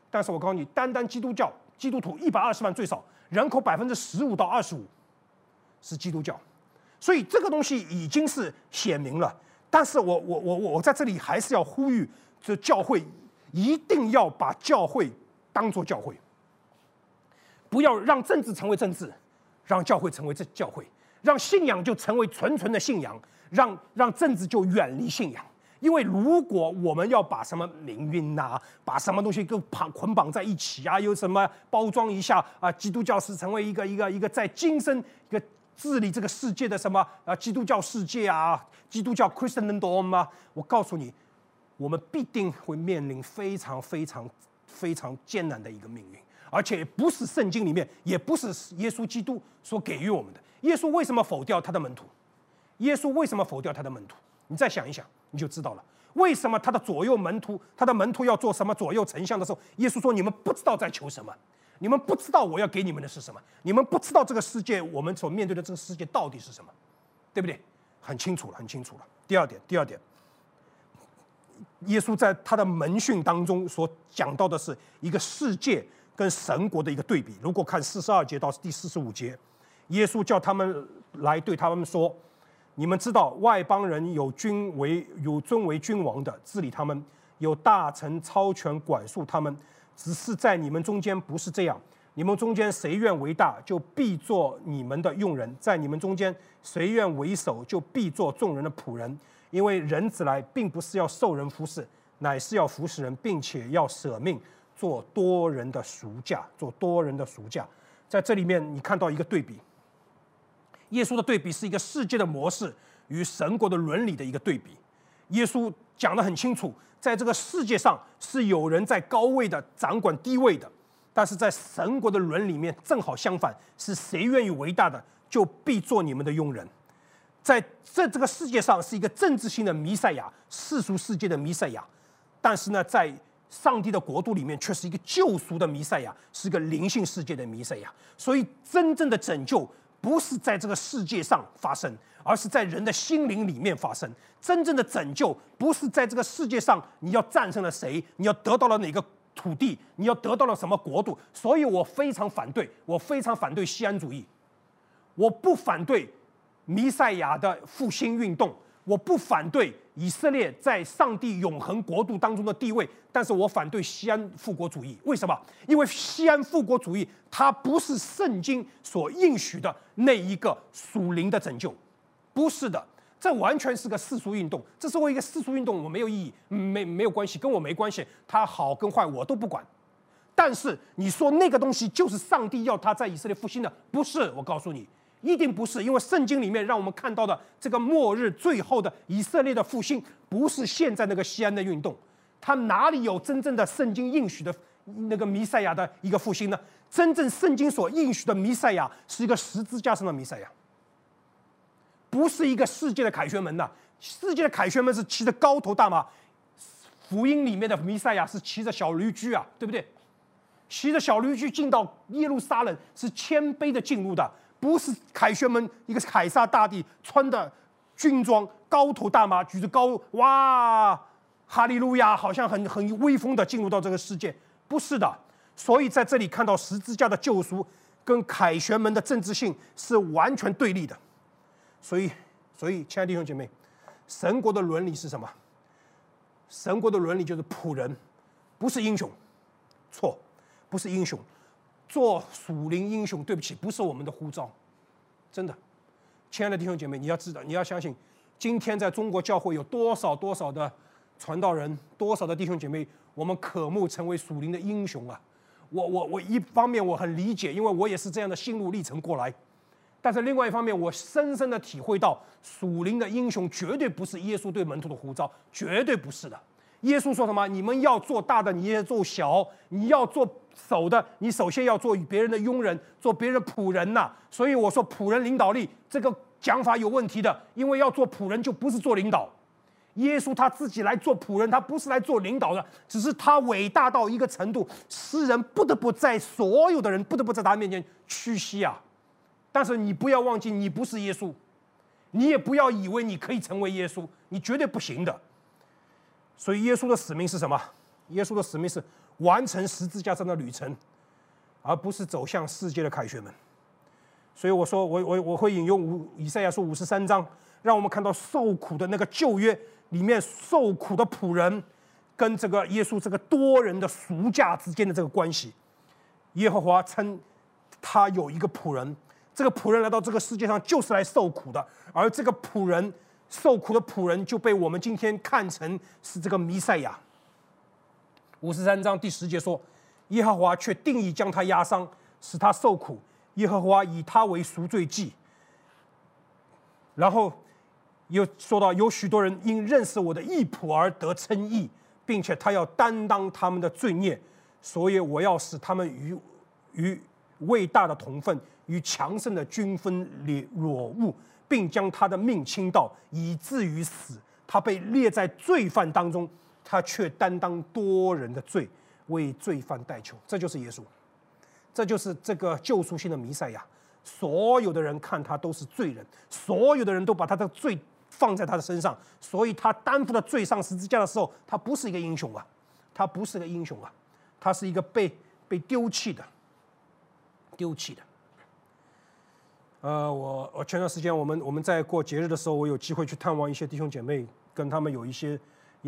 但是我告诉你，单单基督徒120万最少，人口15%到25%是基督教，所以这个东西已经是显明了。但是我在这里还是要呼吁，这教会一定要把教会当作教会，不要让政治成为政治，让教会成为教会，让信仰就成为纯纯的信仰，让政治就远离信仰。因为如果我们要把什么民运啊，把什么东西都捆绑在一起啊，有什么包装一下啊，基督教是成为一个在今生一个治理这个世界的什么基督教世界啊，基督教 Christendom 啊，我告诉你，我们必定会面临非常非常非常艰难的一个命运，而且不是圣经里面，也不是耶稣基督所给予我们的。耶稣为什么否掉他的门徒？耶稣为什么否掉他的门徒？你再想一想，你就知道了。为什么他的门徒要做什么左右丞相的时候，耶稣说：“你们不知道在求什么，你们不知道我要给你们的是什么，你们不知道这个世界我们所面对的这个世界到底是什么，对不对？”很清楚了，很清楚了。第二点，耶稣在他的门训当中所讲到的是一个世界跟神国的一个对比。如果看42节到第45节，耶稣叫他们来对他们说：“你们知道外邦人有尊为君王的治理他们，有大臣超权管束他们，只是在你们中间不是这样。你们中间谁愿为大，就必做你们的用人；在你们中间谁愿为首，就必做众人的仆人。因为人子来，并不是要受人服侍，乃是要服侍人，并且要舍命，做多人的赎价。在这里面，你看到一个对比。耶稣的对比是一个世界的模式与神国的伦理的一个对比。耶稣讲得很清楚，在这个世界上是有人在高位的掌管低位的，但是在神国的伦里面正好相反，是谁愿意为大的，就必做你们的佣人。在这个世界上是一个政治性的弥赛亚，世俗世界的弥赛亚，但是呢，在上帝的国度里面却是一个救赎的弥赛亚，是一个灵性世界的弥赛亚。所以真正的拯救不是在这个世界上发生，而是在人的心灵里面发生。真正的拯救不是在这个世界上你要战胜了谁，你要得到了哪个土地，你要得到了什么国度。所以我非常反对锡安主义，我不反对弥赛亚的复兴运动，我不反对以色列在上帝永恒国度当中的地位，但是我反对锡安复国主义。为什么？因为锡安复国主义它不是圣经所应许的那一个属灵的拯救，不是的，这完全是个世俗运动。这是为一个世俗运动，我没有意义，没有关系，跟我没关系，它好跟坏我都不管。但是你说那个东西就是上帝要他在以色列复兴的，不是，我告诉你，一定不是。因为圣经里面让我们看到的这个末日最后的以色列的复兴，不是现在那个锡安的运动，它哪里有真正的圣经应许的那个弥赛亚的一个复兴呢？真正圣经所应许的弥赛亚是一个十字架上的弥赛亚，不是一个世界的凯旋门呐。世界的凯旋门是骑着高头大马，福音里面的弥赛亚是骑着小驴驹啊，对不对？骑着小驴驹进到耶路撒冷是谦卑的进入的，不是凯旋门一个凯撒大帝穿的军装，高头大马，举着高，哇，哈利路亚，好像很威风的进入到这个世界，不是的。所以在这里看到十字架的救赎跟凯旋门的政治性是完全对立的。所以，亲爱的弟兄姐妹，神国的伦理是什么？神国的伦理就是仆人，不是英雄。错，不是英雄。做属灵英雄，对不起，不是我们的呼召，真的。亲爱的弟兄姐妹，你要知道，你要相信，今天在中国教会有多少的传道人，多少的弟兄姐妹，我们渴慕成为属灵的英雄啊！我一方面我很理解，因为我也是这样的心路历程过来，但是另外一方面，我深深的体会到，属灵的英雄绝对不是耶稣对门徒的呼召，绝对不是的。耶稣说什么？你们要做大的，你也做小；你要做首的，你首先要做别人的佣人，做别人的仆人呐。所以我说，仆人领导力这个讲法有问题的，因为要做仆人就不是做领导。耶稣他自己来做仆人，他不是来做领导的，只是他伟大到一个程度，世人不得不在所有的人不得不在他面前屈膝啊。但是你不要忘记，你不是耶稣，你也不要以为你可以成为耶稣，你绝对不行的。所以耶稣的使命是什么？耶稣的使命是完成十字架上的旅程，而不是走向世界的凯旋门。所以我说，我会引用以赛亚书53章，让我们看到受苦的那个旧约里面受苦的仆人，跟这个耶稣这个多人的赎价之间的这个关系。耶和华称他有一个仆人，这个仆人来到这个世界上就是来受苦的，而这个仆人受苦的仆人就被我们今天看成是这个弥赛亚。53章第10节说，耶和华却定义将他压伤，使他受苦。耶和华以他为赎罪祭。然后又说到，有许多人因认识我的义仆而得称义，并且他要担当他们的罪孽，所以我要使他们与伟大的同分，与强盛的均分裸物，并将他的命倾倒，以至于死。他被列在罪犯当中，他却担当多人的罪，为罪犯代求。这就是耶稣，这就是这个救赎性的弥赛亚。所有的人看他都是罪人，所有的人都把他的罪放在他的身上，所以他担负的罪上十字架的时候，他不是一个英雄啊，他不是个英雄啊，他是一个被丢弃的。我前段时间我们在过节日的时候，我有机会去探望一些弟兄姐妹，跟他们有一些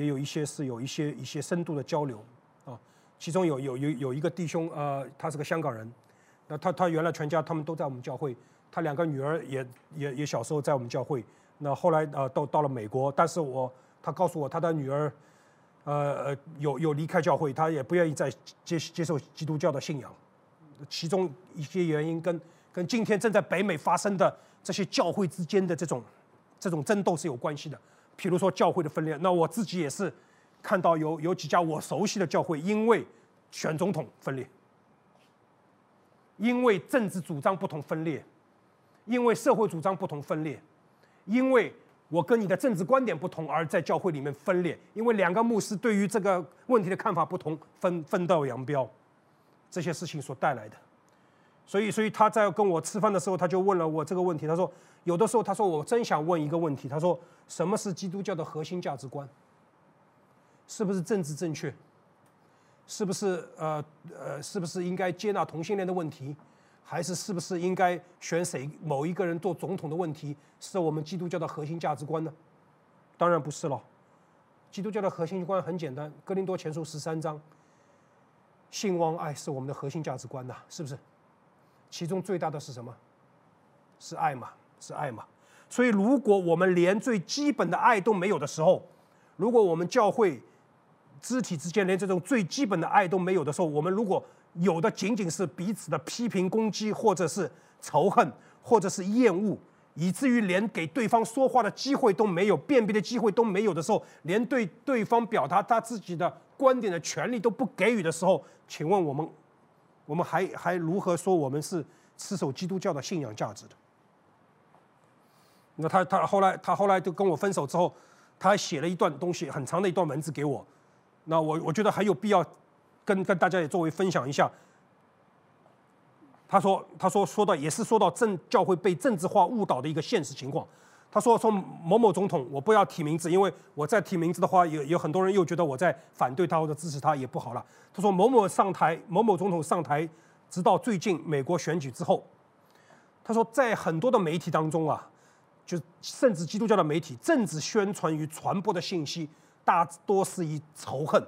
深度的交流啊。其中有一个弟兄，他是个香港人，那他原来全家他们都在我们教会，他2个女儿也小时候在我们教会，那后来都到了美国，但是他告诉我他的女儿有离开教会，他也不愿意再接受基督教的信仰，其中一些原因跟今天正在北美发生的这些教会之间的这种争斗是有关系的。譬如说教会的分裂，那我自己也是看到有几家我熟悉的教会因为选总统分裂，因为政治主张不同分裂，因为社会主张不同分裂，因为我跟你的政治观点不同而在教会里面分裂，因为2个牧师对于这个问题的看法不同，分道扬镳，这些事情所带来的。所以他在跟我吃饭的时候，他就问了我这个问题。他说，有的时候他说我真想问一个问题，他说什么是基督教的核心价值观？是不是政治正确？是不是应该接纳同性恋的问题？还是不是应该选某一个人做总统的问题，是我们基督教的核心价值观呢？当然不是了。基督教的核心观很简单，哥林多前书13章，信望爱是我们的核心价值观呐，是不是？其中最大的是什么？是爱嘛，是爱嘛。所以如果我们连最基本的爱都没有的时候，如果我们教会肢体之间连这种最基本的爱都没有的时候，我们如果有的仅仅是彼此的批评攻击，或者是仇恨，或者是厌恶，以至于连给对方说话的机会都没有，辨别的机会都没有的时候，连对对方表达他自己的观点的权利都不给予的时候，请问我们还如何说我们是持守基督教的信仰价值的？那他后来就跟我分手之后，他还写了一段东西，很长的一段文字给我。那我觉得很有必要跟大家也作为分享一下。他说到也是说到教会被政治化误导的一个现实情况。他说某某总统，我不要提名字，因为我再提名字的话，有很多人又觉得我在反对他或者支持他，也不好了。他说某某总统上台，直到最近美国选举之后，他说在很多的媒体当中啊，就甚至基督教的媒体，政治宣传与传播的信息大多是以仇恨、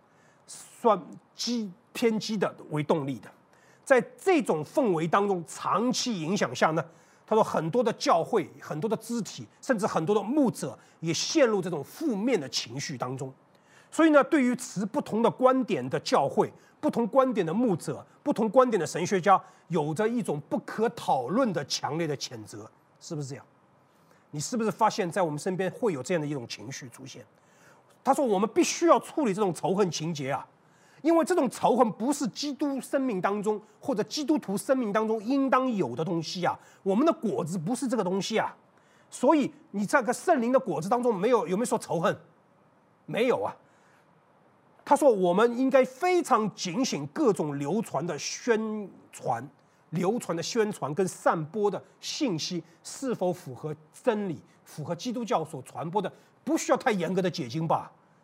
偏激的为动力的。在这种氛围当中长期影响下呢，他说很多的教会、很多的肢体，甚至很多的牧者也陷入这种负面的情绪当中。所以呢，对于持不同的观点的教会、不同观点的牧者、不同观点的神学家，有着一种不可讨论的强烈的谴责，是不是这样？你是不是发现，在我们身边会有这样的一种情绪出现？他说，我们必须要处理这种仇恨情节啊。因为这种仇恨不是基督生命当中或者基督徒生命当中应当有的东西啊，我们的果子不是这个东西啊，所以你这个圣灵的果子当中有没有说仇恨？没有啊。他说我们应该非常警醒各种流传的宣传跟散播的信息是否符合真理，符合基督教所传播的，不需要太严格的解经吧。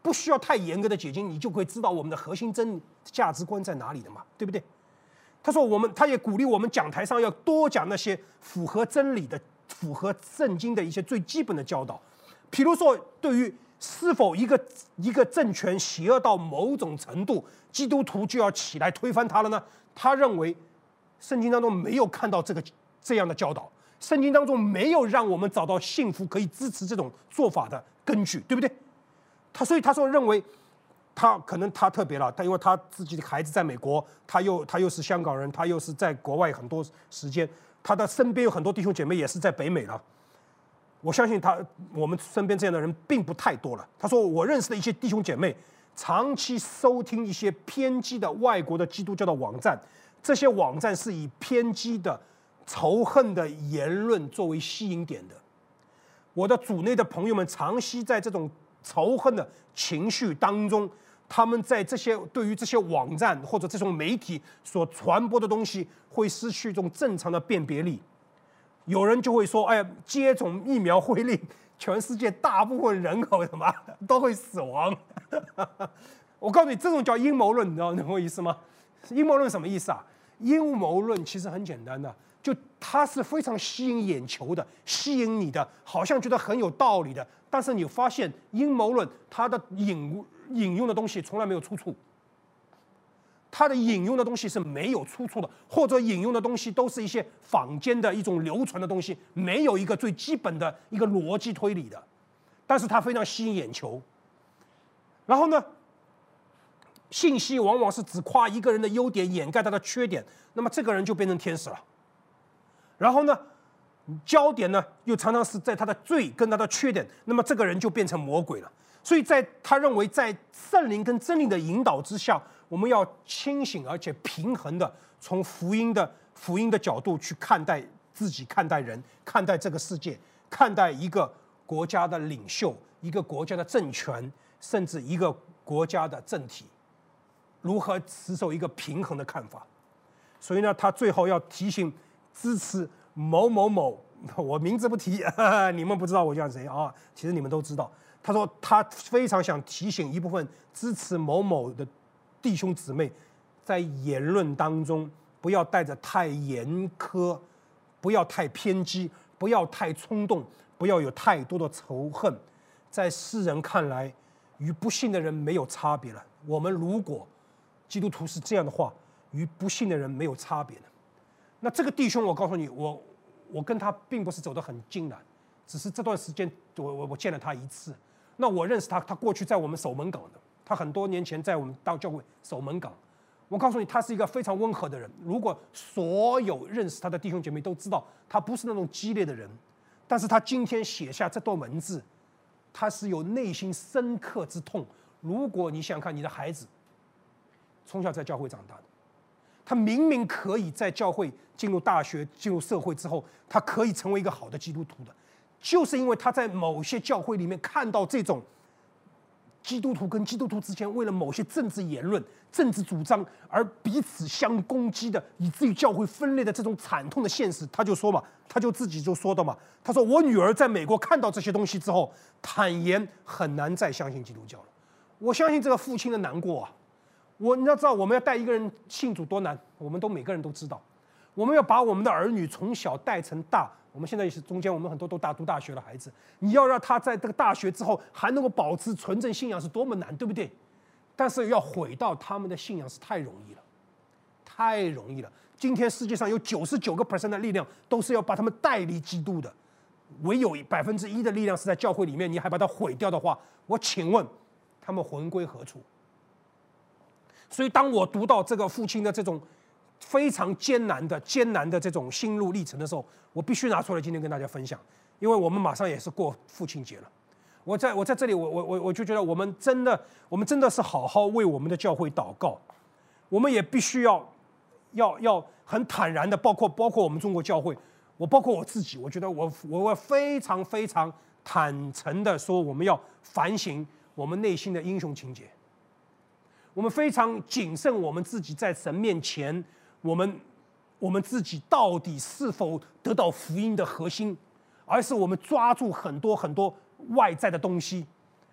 不需要太严格的解经，你就可以知道我们的核心价值观在哪里的嘛，对不对？他说他也鼓励我们讲台上要多讲那些符合真理的、符合圣经的一些最基本的教导，比如说对于是否一个政权邪恶到某种程度，基督徒就要起来推翻它了呢？他认为圣经当中没有看到这样的教导，圣经当中没有让我们找到幸福可以支持这种做法的根据，对不对？所以他说认为他特别了，因为他自己的孩子在美国，他又是香港人，他又是在国外很多时间，他的身边有很多弟兄姐妹也是在北美了。我相信我们身边这样的人并不太多了。他说我认识的一些弟兄姐妹，长期收听一些偏激的外国的基督教的网站，这些网站是以偏激的、仇恨的言论作为吸引点的。我的组内的朋友们长期在这种仇恨的情绪当中，他们在对于这些网站或者这种媒体所传播的东西，会失去一种正常的辨别力。有人就会说：“哎呀，接种疫苗会令全世界大部分人口什么都会死亡。”我告诉你，这种叫阴谋论，你知道什么意思吗？阴谋论什么意思啊？阴谋论其实很简单的，就它是非常吸引眼球的，吸引你的，好像觉得很有道理的。但是你发现阴谋论它的引用的东西从来没有出处，它的引用的东西是没有出处的，或者引用的东西都是一些坊间的一种流传的东西，没有一个最基本的一个逻辑推理的。但是它非常吸引眼球。然后呢，信息往往是只夸一个人的优点，掩盖他的缺点，那么这个人就变成天使了。然后呢，焦点呢又常常是在他的罪跟他的缺点，那么这个人就变成魔鬼了。所以他认为在圣灵跟真理的引导之下，我们要清醒而且平衡的从福音的角度去看待自己，看待人，看待这个世界，看待一个国家的领袖，一个国家的政权，甚至一个国家的政体，如何持守一个平衡的看法。所以呢，他最后要提醒支持某某某，我名字不提，你们不知道我叫谁啊？其实你们都知道。他说他非常想提醒一部分支持某某的弟兄姊妹，在言论当中不要带着太严苛，不要太偏激，不要太冲动，不要有太多的仇恨。在世人看来，与不信的人没有差别了。我们如果基督徒是这样的话，与不信的人没有差别的。那这个弟兄，我告诉你，我跟他并不是走得很近的，只是这段时间我见了他一次。那我认识他，他过去在我们守门岗的，他很多年前在我们当教会守门岗。我告诉你，他是一个非常温和的人。如果所有认识他的弟兄姐妹都知道，他不是那种激烈的人，但是他今天写下这段文字，他是有内心深刻之痛。如果你想看你的孩子从小在教会长大的，他明明可以在教会进入大学、进入社会之后，他可以成为一个好的基督徒的，就是因为他在某些教会里面看到这种基督徒跟基督徒之间为了某些政治言论、政治主张而彼此相攻击的，以至于教会分裂的这种惨痛的现实，他就说嘛，他就自己就说的嘛，他说我女儿在美国看到这些东西之后，坦言很难再相信基督教了。我相信这个父亲的难过啊。你要知道，我们要带一个人信主多难，我们每个人都知道。我们要把我们的儿女从小带成大，我们现在也是中间，我们很多都读大学的孩子，你要让他在这个大学之后还能够保持纯正信仰是多么难，对不对？但是要毁到他们的信仰是太容易了，太容易了。今天世界上有99% 的力量都是要把他们带离基督的，唯有1%的力量是在教会里面，你还把它毁掉的话，我请问他们魂归何处？所以当我读到这个父亲的这种非常艰难的这种心路历程的时候，我必须拿出来今天跟大家分享，因为我们马上也是过父亲节了。我在这里，我就觉得我们真的是好好为我们的教会祷告，我们也必须要很坦然的，包括我们中国教会，包括我自己，我觉得我非常非常坦诚的说，我们要反省我们内心的英雄情节。我们非常谨慎，我们自己在神面前，我们自己到底是否得到福音的核心，而是我们抓住很多很多外在的东西，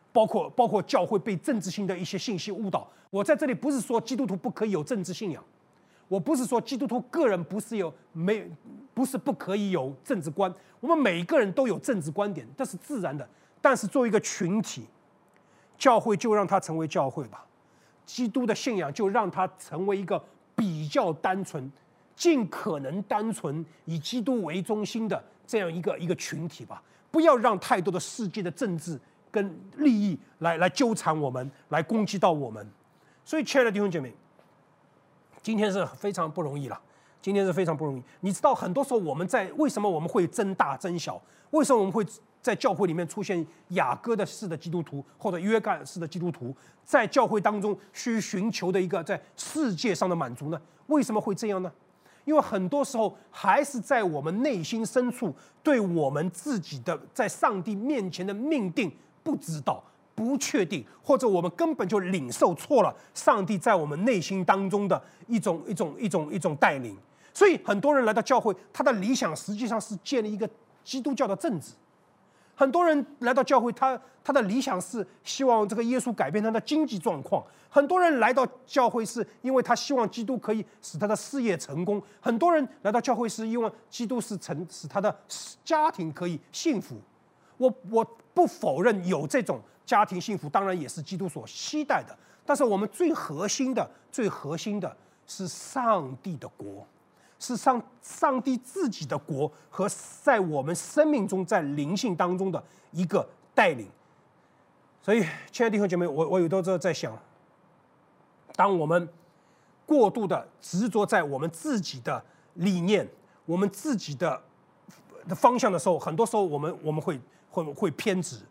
包括教会被政治性的一些信息误导。我在这里不是说基督徒不可以有政治信仰，我不是说基督徒个人不是不可以有政治观，我们每一个人都有政治观点，这是自然的。但是作为一个群体，教会就让它成为教会吧，基督的信仰就让它成为一个比较单纯、尽可能单纯以基督为中心的这样一个群体吧，不要让太多的世界的政治跟利益来纠缠我们，来攻击到我们。所以，亲爱的弟兄姐妹，今天是非常不容易了。今天是非常不容易。你知道，很多时候为什么我们会争大争小？为什么我们会在教会里面出现雅各的式的基督徒或者约翰式的基督徒，在教会当中去寻求的一个在世界上的满足呢？为什么会这样呢？因为很多时候还是在我们内心深处对我们自己的在上帝面前的命定不知道、不确定，或者我们根本就领受错了上帝在我们内心当中的一种带领。所以很多人来到教会，他的理想实际上是建立一个基督教的政治。很多人来到教会，他的理想是希望这个耶稣改变他的经济状况。很多人来到教会是因为他希望基督可以使他的事业成功。很多人来到教会是因为基督使他的家庭可以幸福。我不否认有这种家庭幸福，当然也是基督所期待的。但是我们最核心的是上帝的国。是上帝自己的国和在我们生命中在灵性当中的一个带领。所以，亲爱的弟兄姐妹，我有的时候在想，当我们过度的执着在我们自己的理念、我们自己的方向的时候，很多时候我们会偏执。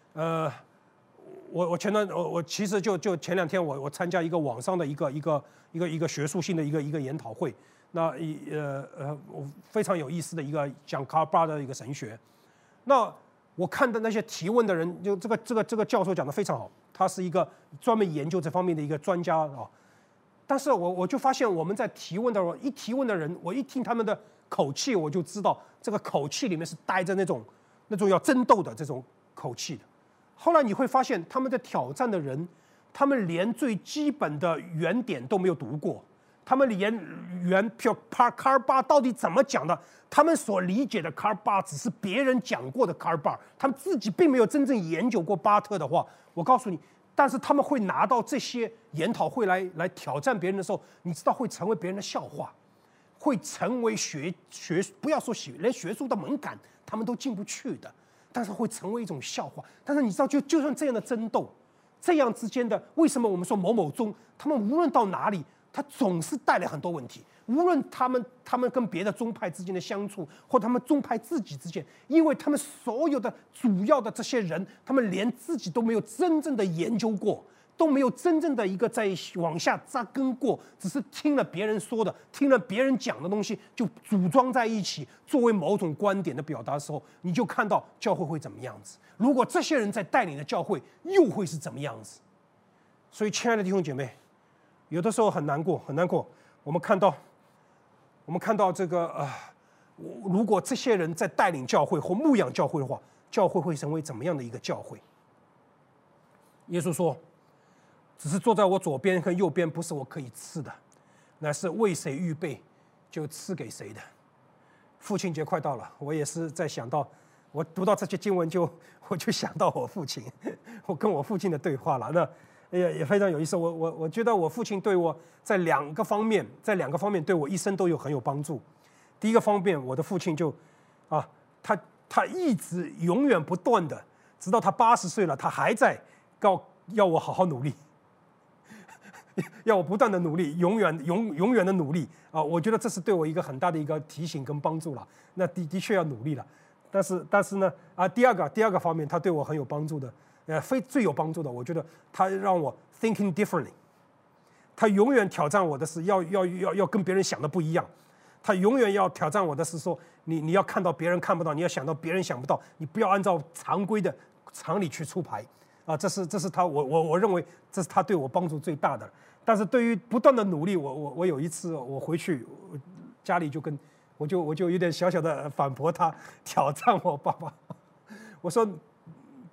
我其实就前2天我参加一个网上的一个学术性的一个研讨会。那非常有意思的一个讲卡尔巴的一个神学。那我看的那些提问的人，就这个教授讲得非常好，他是一个专门研究这方面的一个专家啊。但是我就发现我们在提问的时候，一提问的人，我一听他们的口气，我就知道这个口气里面是带着那种要争斗的这种口气的。后来你会发现，他们在挑战的人，他们连最基本的原点都没有读过。他们连卡尔巴到底怎么讲的？他们所理解的卡尔巴只是别人讲过的卡尔巴，他们自己并没有真正研究过巴特的话。我告诉你，但是他们会拿到这些研讨会来挑战别人的时候，你知道会成为别人的笑话，会成为不要说连学术的门槛他们都进不去的，但是会成为一种笑话。但是你知道，就算这样的争斗，这样之间的，为什么我们说某某宗，他们无论到哪里，他总是带来很多问题。无论他们跟别的宗派之间的相处，或他们宗派自己之间，因为他们所有的主要的这些人，他们连自己都没有真正的研究过，都没有真正的一个在往下扎根过，只是听了别人说的，听了别人讲的东西，就组装在一起，作为某种观点的表达的时候，你就看到教会会怎么样子。如果这些人在带领的教会，又会是怎么样子？所以，亲爱的弟兄姐妹，有的时候很难过，很难过。我们看到这个如果这些人在带领教会或牧养教会的话，教会会成为怎么样的一个教会？耶稣说：“只是坐在我左边和右边，不是我可以赐的，乃是为谁预备，就赐给谁的。”父亲节快到了，我也是在想到，我读到这些经文我就想到我父亲，我跟我父亲的对话了。那也非常有意思。我觉得我父亲对我在两个方面对我一生都有很有帮助。第一个方面，我的父亲他一直永远不断的，直到他80岁了，他还在要我好好努力，要我不断的努力，永远的努力啊！我觉得这是对我一个很大的一个提醒跟帮助了。那的确要努力了，但是呢第二个方面，他对我很有帮助的。最有帮助的，我觉得他让我 thinking differently。他永远挑战我的是要跟别人想的不一样。他永远要挑战我的是说，你要看到别人看不到，你要想到别人想不到，你不要按照常规的常理去出牌啊！这是他我认为这是他对我帮助最大的。但是对于不断的努力，我有一次我回去家里我就有点小小的反驳他，挑战我爸爸。我说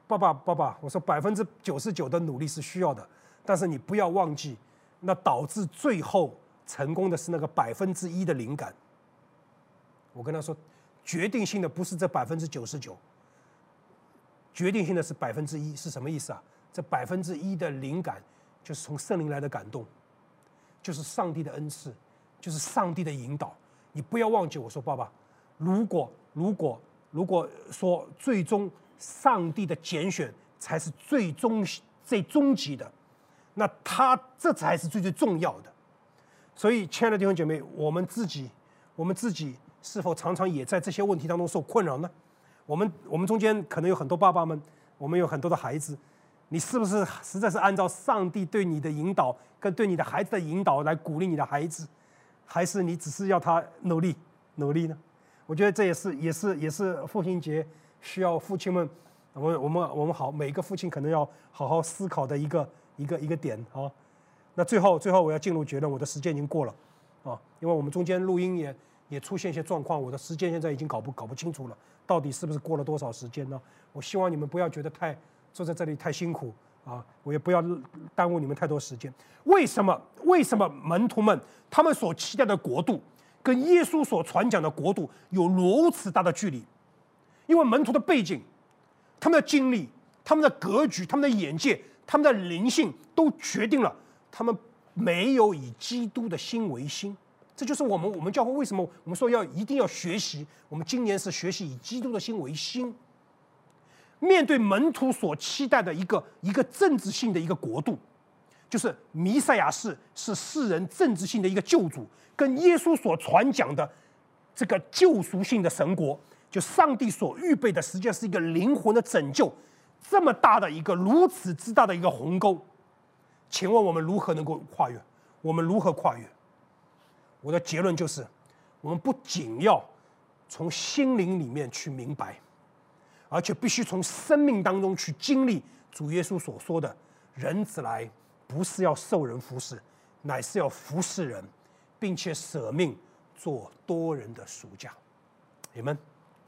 爸爸，我说99%的努力是需要的，但是你不要忘记，那导致最后成功的是那个1%的灵感。我跟他说，决定性的不是这99%，决定性的是1%，是什么意思啊？这1%的灵感就是从圣灵来的感动，就是上帝的恩赐，就是上帝的引导。你不要忘记，我说爸爸，如果说最终上帝的拣选才是最终极的，那这才是最重要的。所以，亲爱的弟兄姐妹，我们自己是否常常也在这些问题当中受困扰呢？我们中间可能有很多爸爸们，我们有很多的孩子，你是不是实在是按照上帝对你的引导跟对你的孩子的引导来鼓励你的孩子，还是你只是要他努力呢？我觉得这也是父亲节需要父亲们，我们好，每个父亲可能要好好思考的一个点啊。那最后我要进入结论，我的时间已经过了啊，因为我们中间录音也出现一些状况，我的时间现在已经搞不清楚了，到底是不是过了多少时间呢？我希望你们不要觉得坐在这里太辛苦啊，我也不要耽误你们太多时间。为什么门徒们他们所期待的国度跟耶稣所传讲的国度有如此大的距离？因为门徒的背景、他们的经历、他们的格局、他们的眼界、他们的灵性都决定了他们没有以基督的心为心。这就是我们教会为什么我们说一定要学习，我们今年是学习以基督的心为心。面对门徒所期待的一个政治性的一个国度，就是弥赛亚是世人政治性的一个救主，跟耶稣所传讲的这个救赎性的神国，就上帝所预备的，实际上是一个灵魂的拯救，这么大的一个如此之大的一个鸿沟，请问我们如何能够跨越？我们如何跨越？我的结论就是，我们不仅要从心灵里面去明白，而且必须从生命当中去经历主耶稣所说的人子来不是要受人服侍，乃是要服侍人，并且舍命做多人的赎价。你们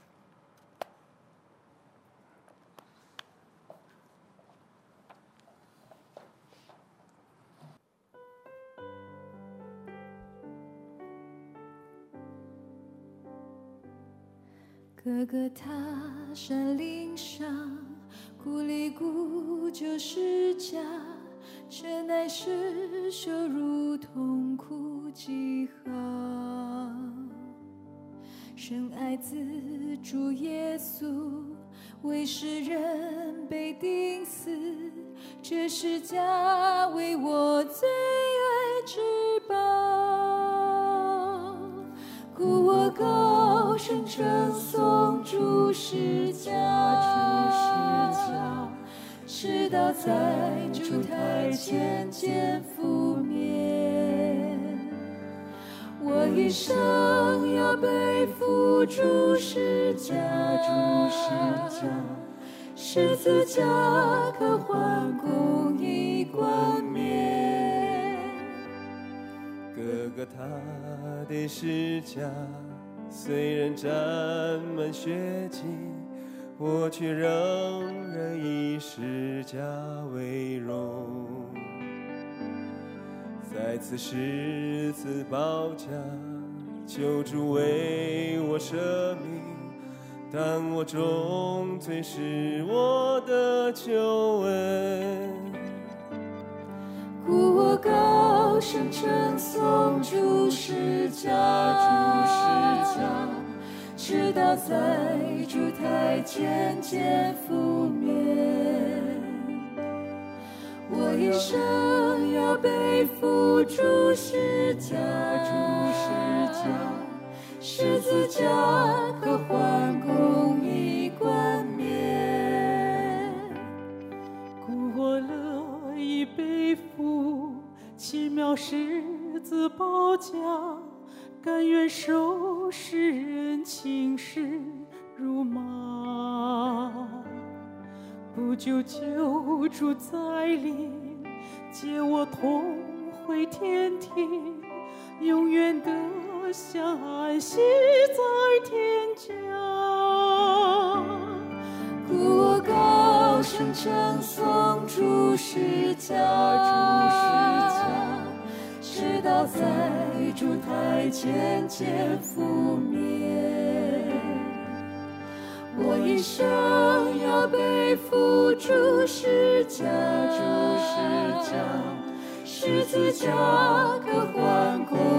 哥哥他山岭上，苦里古旧世家，这乃是羞辱痛苦记号。深爱子主耶稣，为世人被钉死，这是家为我最爱之宝。故我高声称颂主是家，直到在主台前见覆面。我一生要背负主是家，十字架可换公义冠冕。 哥哥他的十架虽然沾满血迹，我却仍然以十架为荣。在此十字宝架，救主为我舍命，但我重罪是我的救恩。 故我高声称颂主是家，直到在主台前见覆面。我一生要背负主是家，十字架可换公义冠冕。 故我乐意背负奇妙十字宝架，甘愿受世人轻视辱骂。不久救主再临，接我同回天庭，永远得享安息在天家。 故我高声在主台前覆灭。我一生要背负主十字架，十字架可换空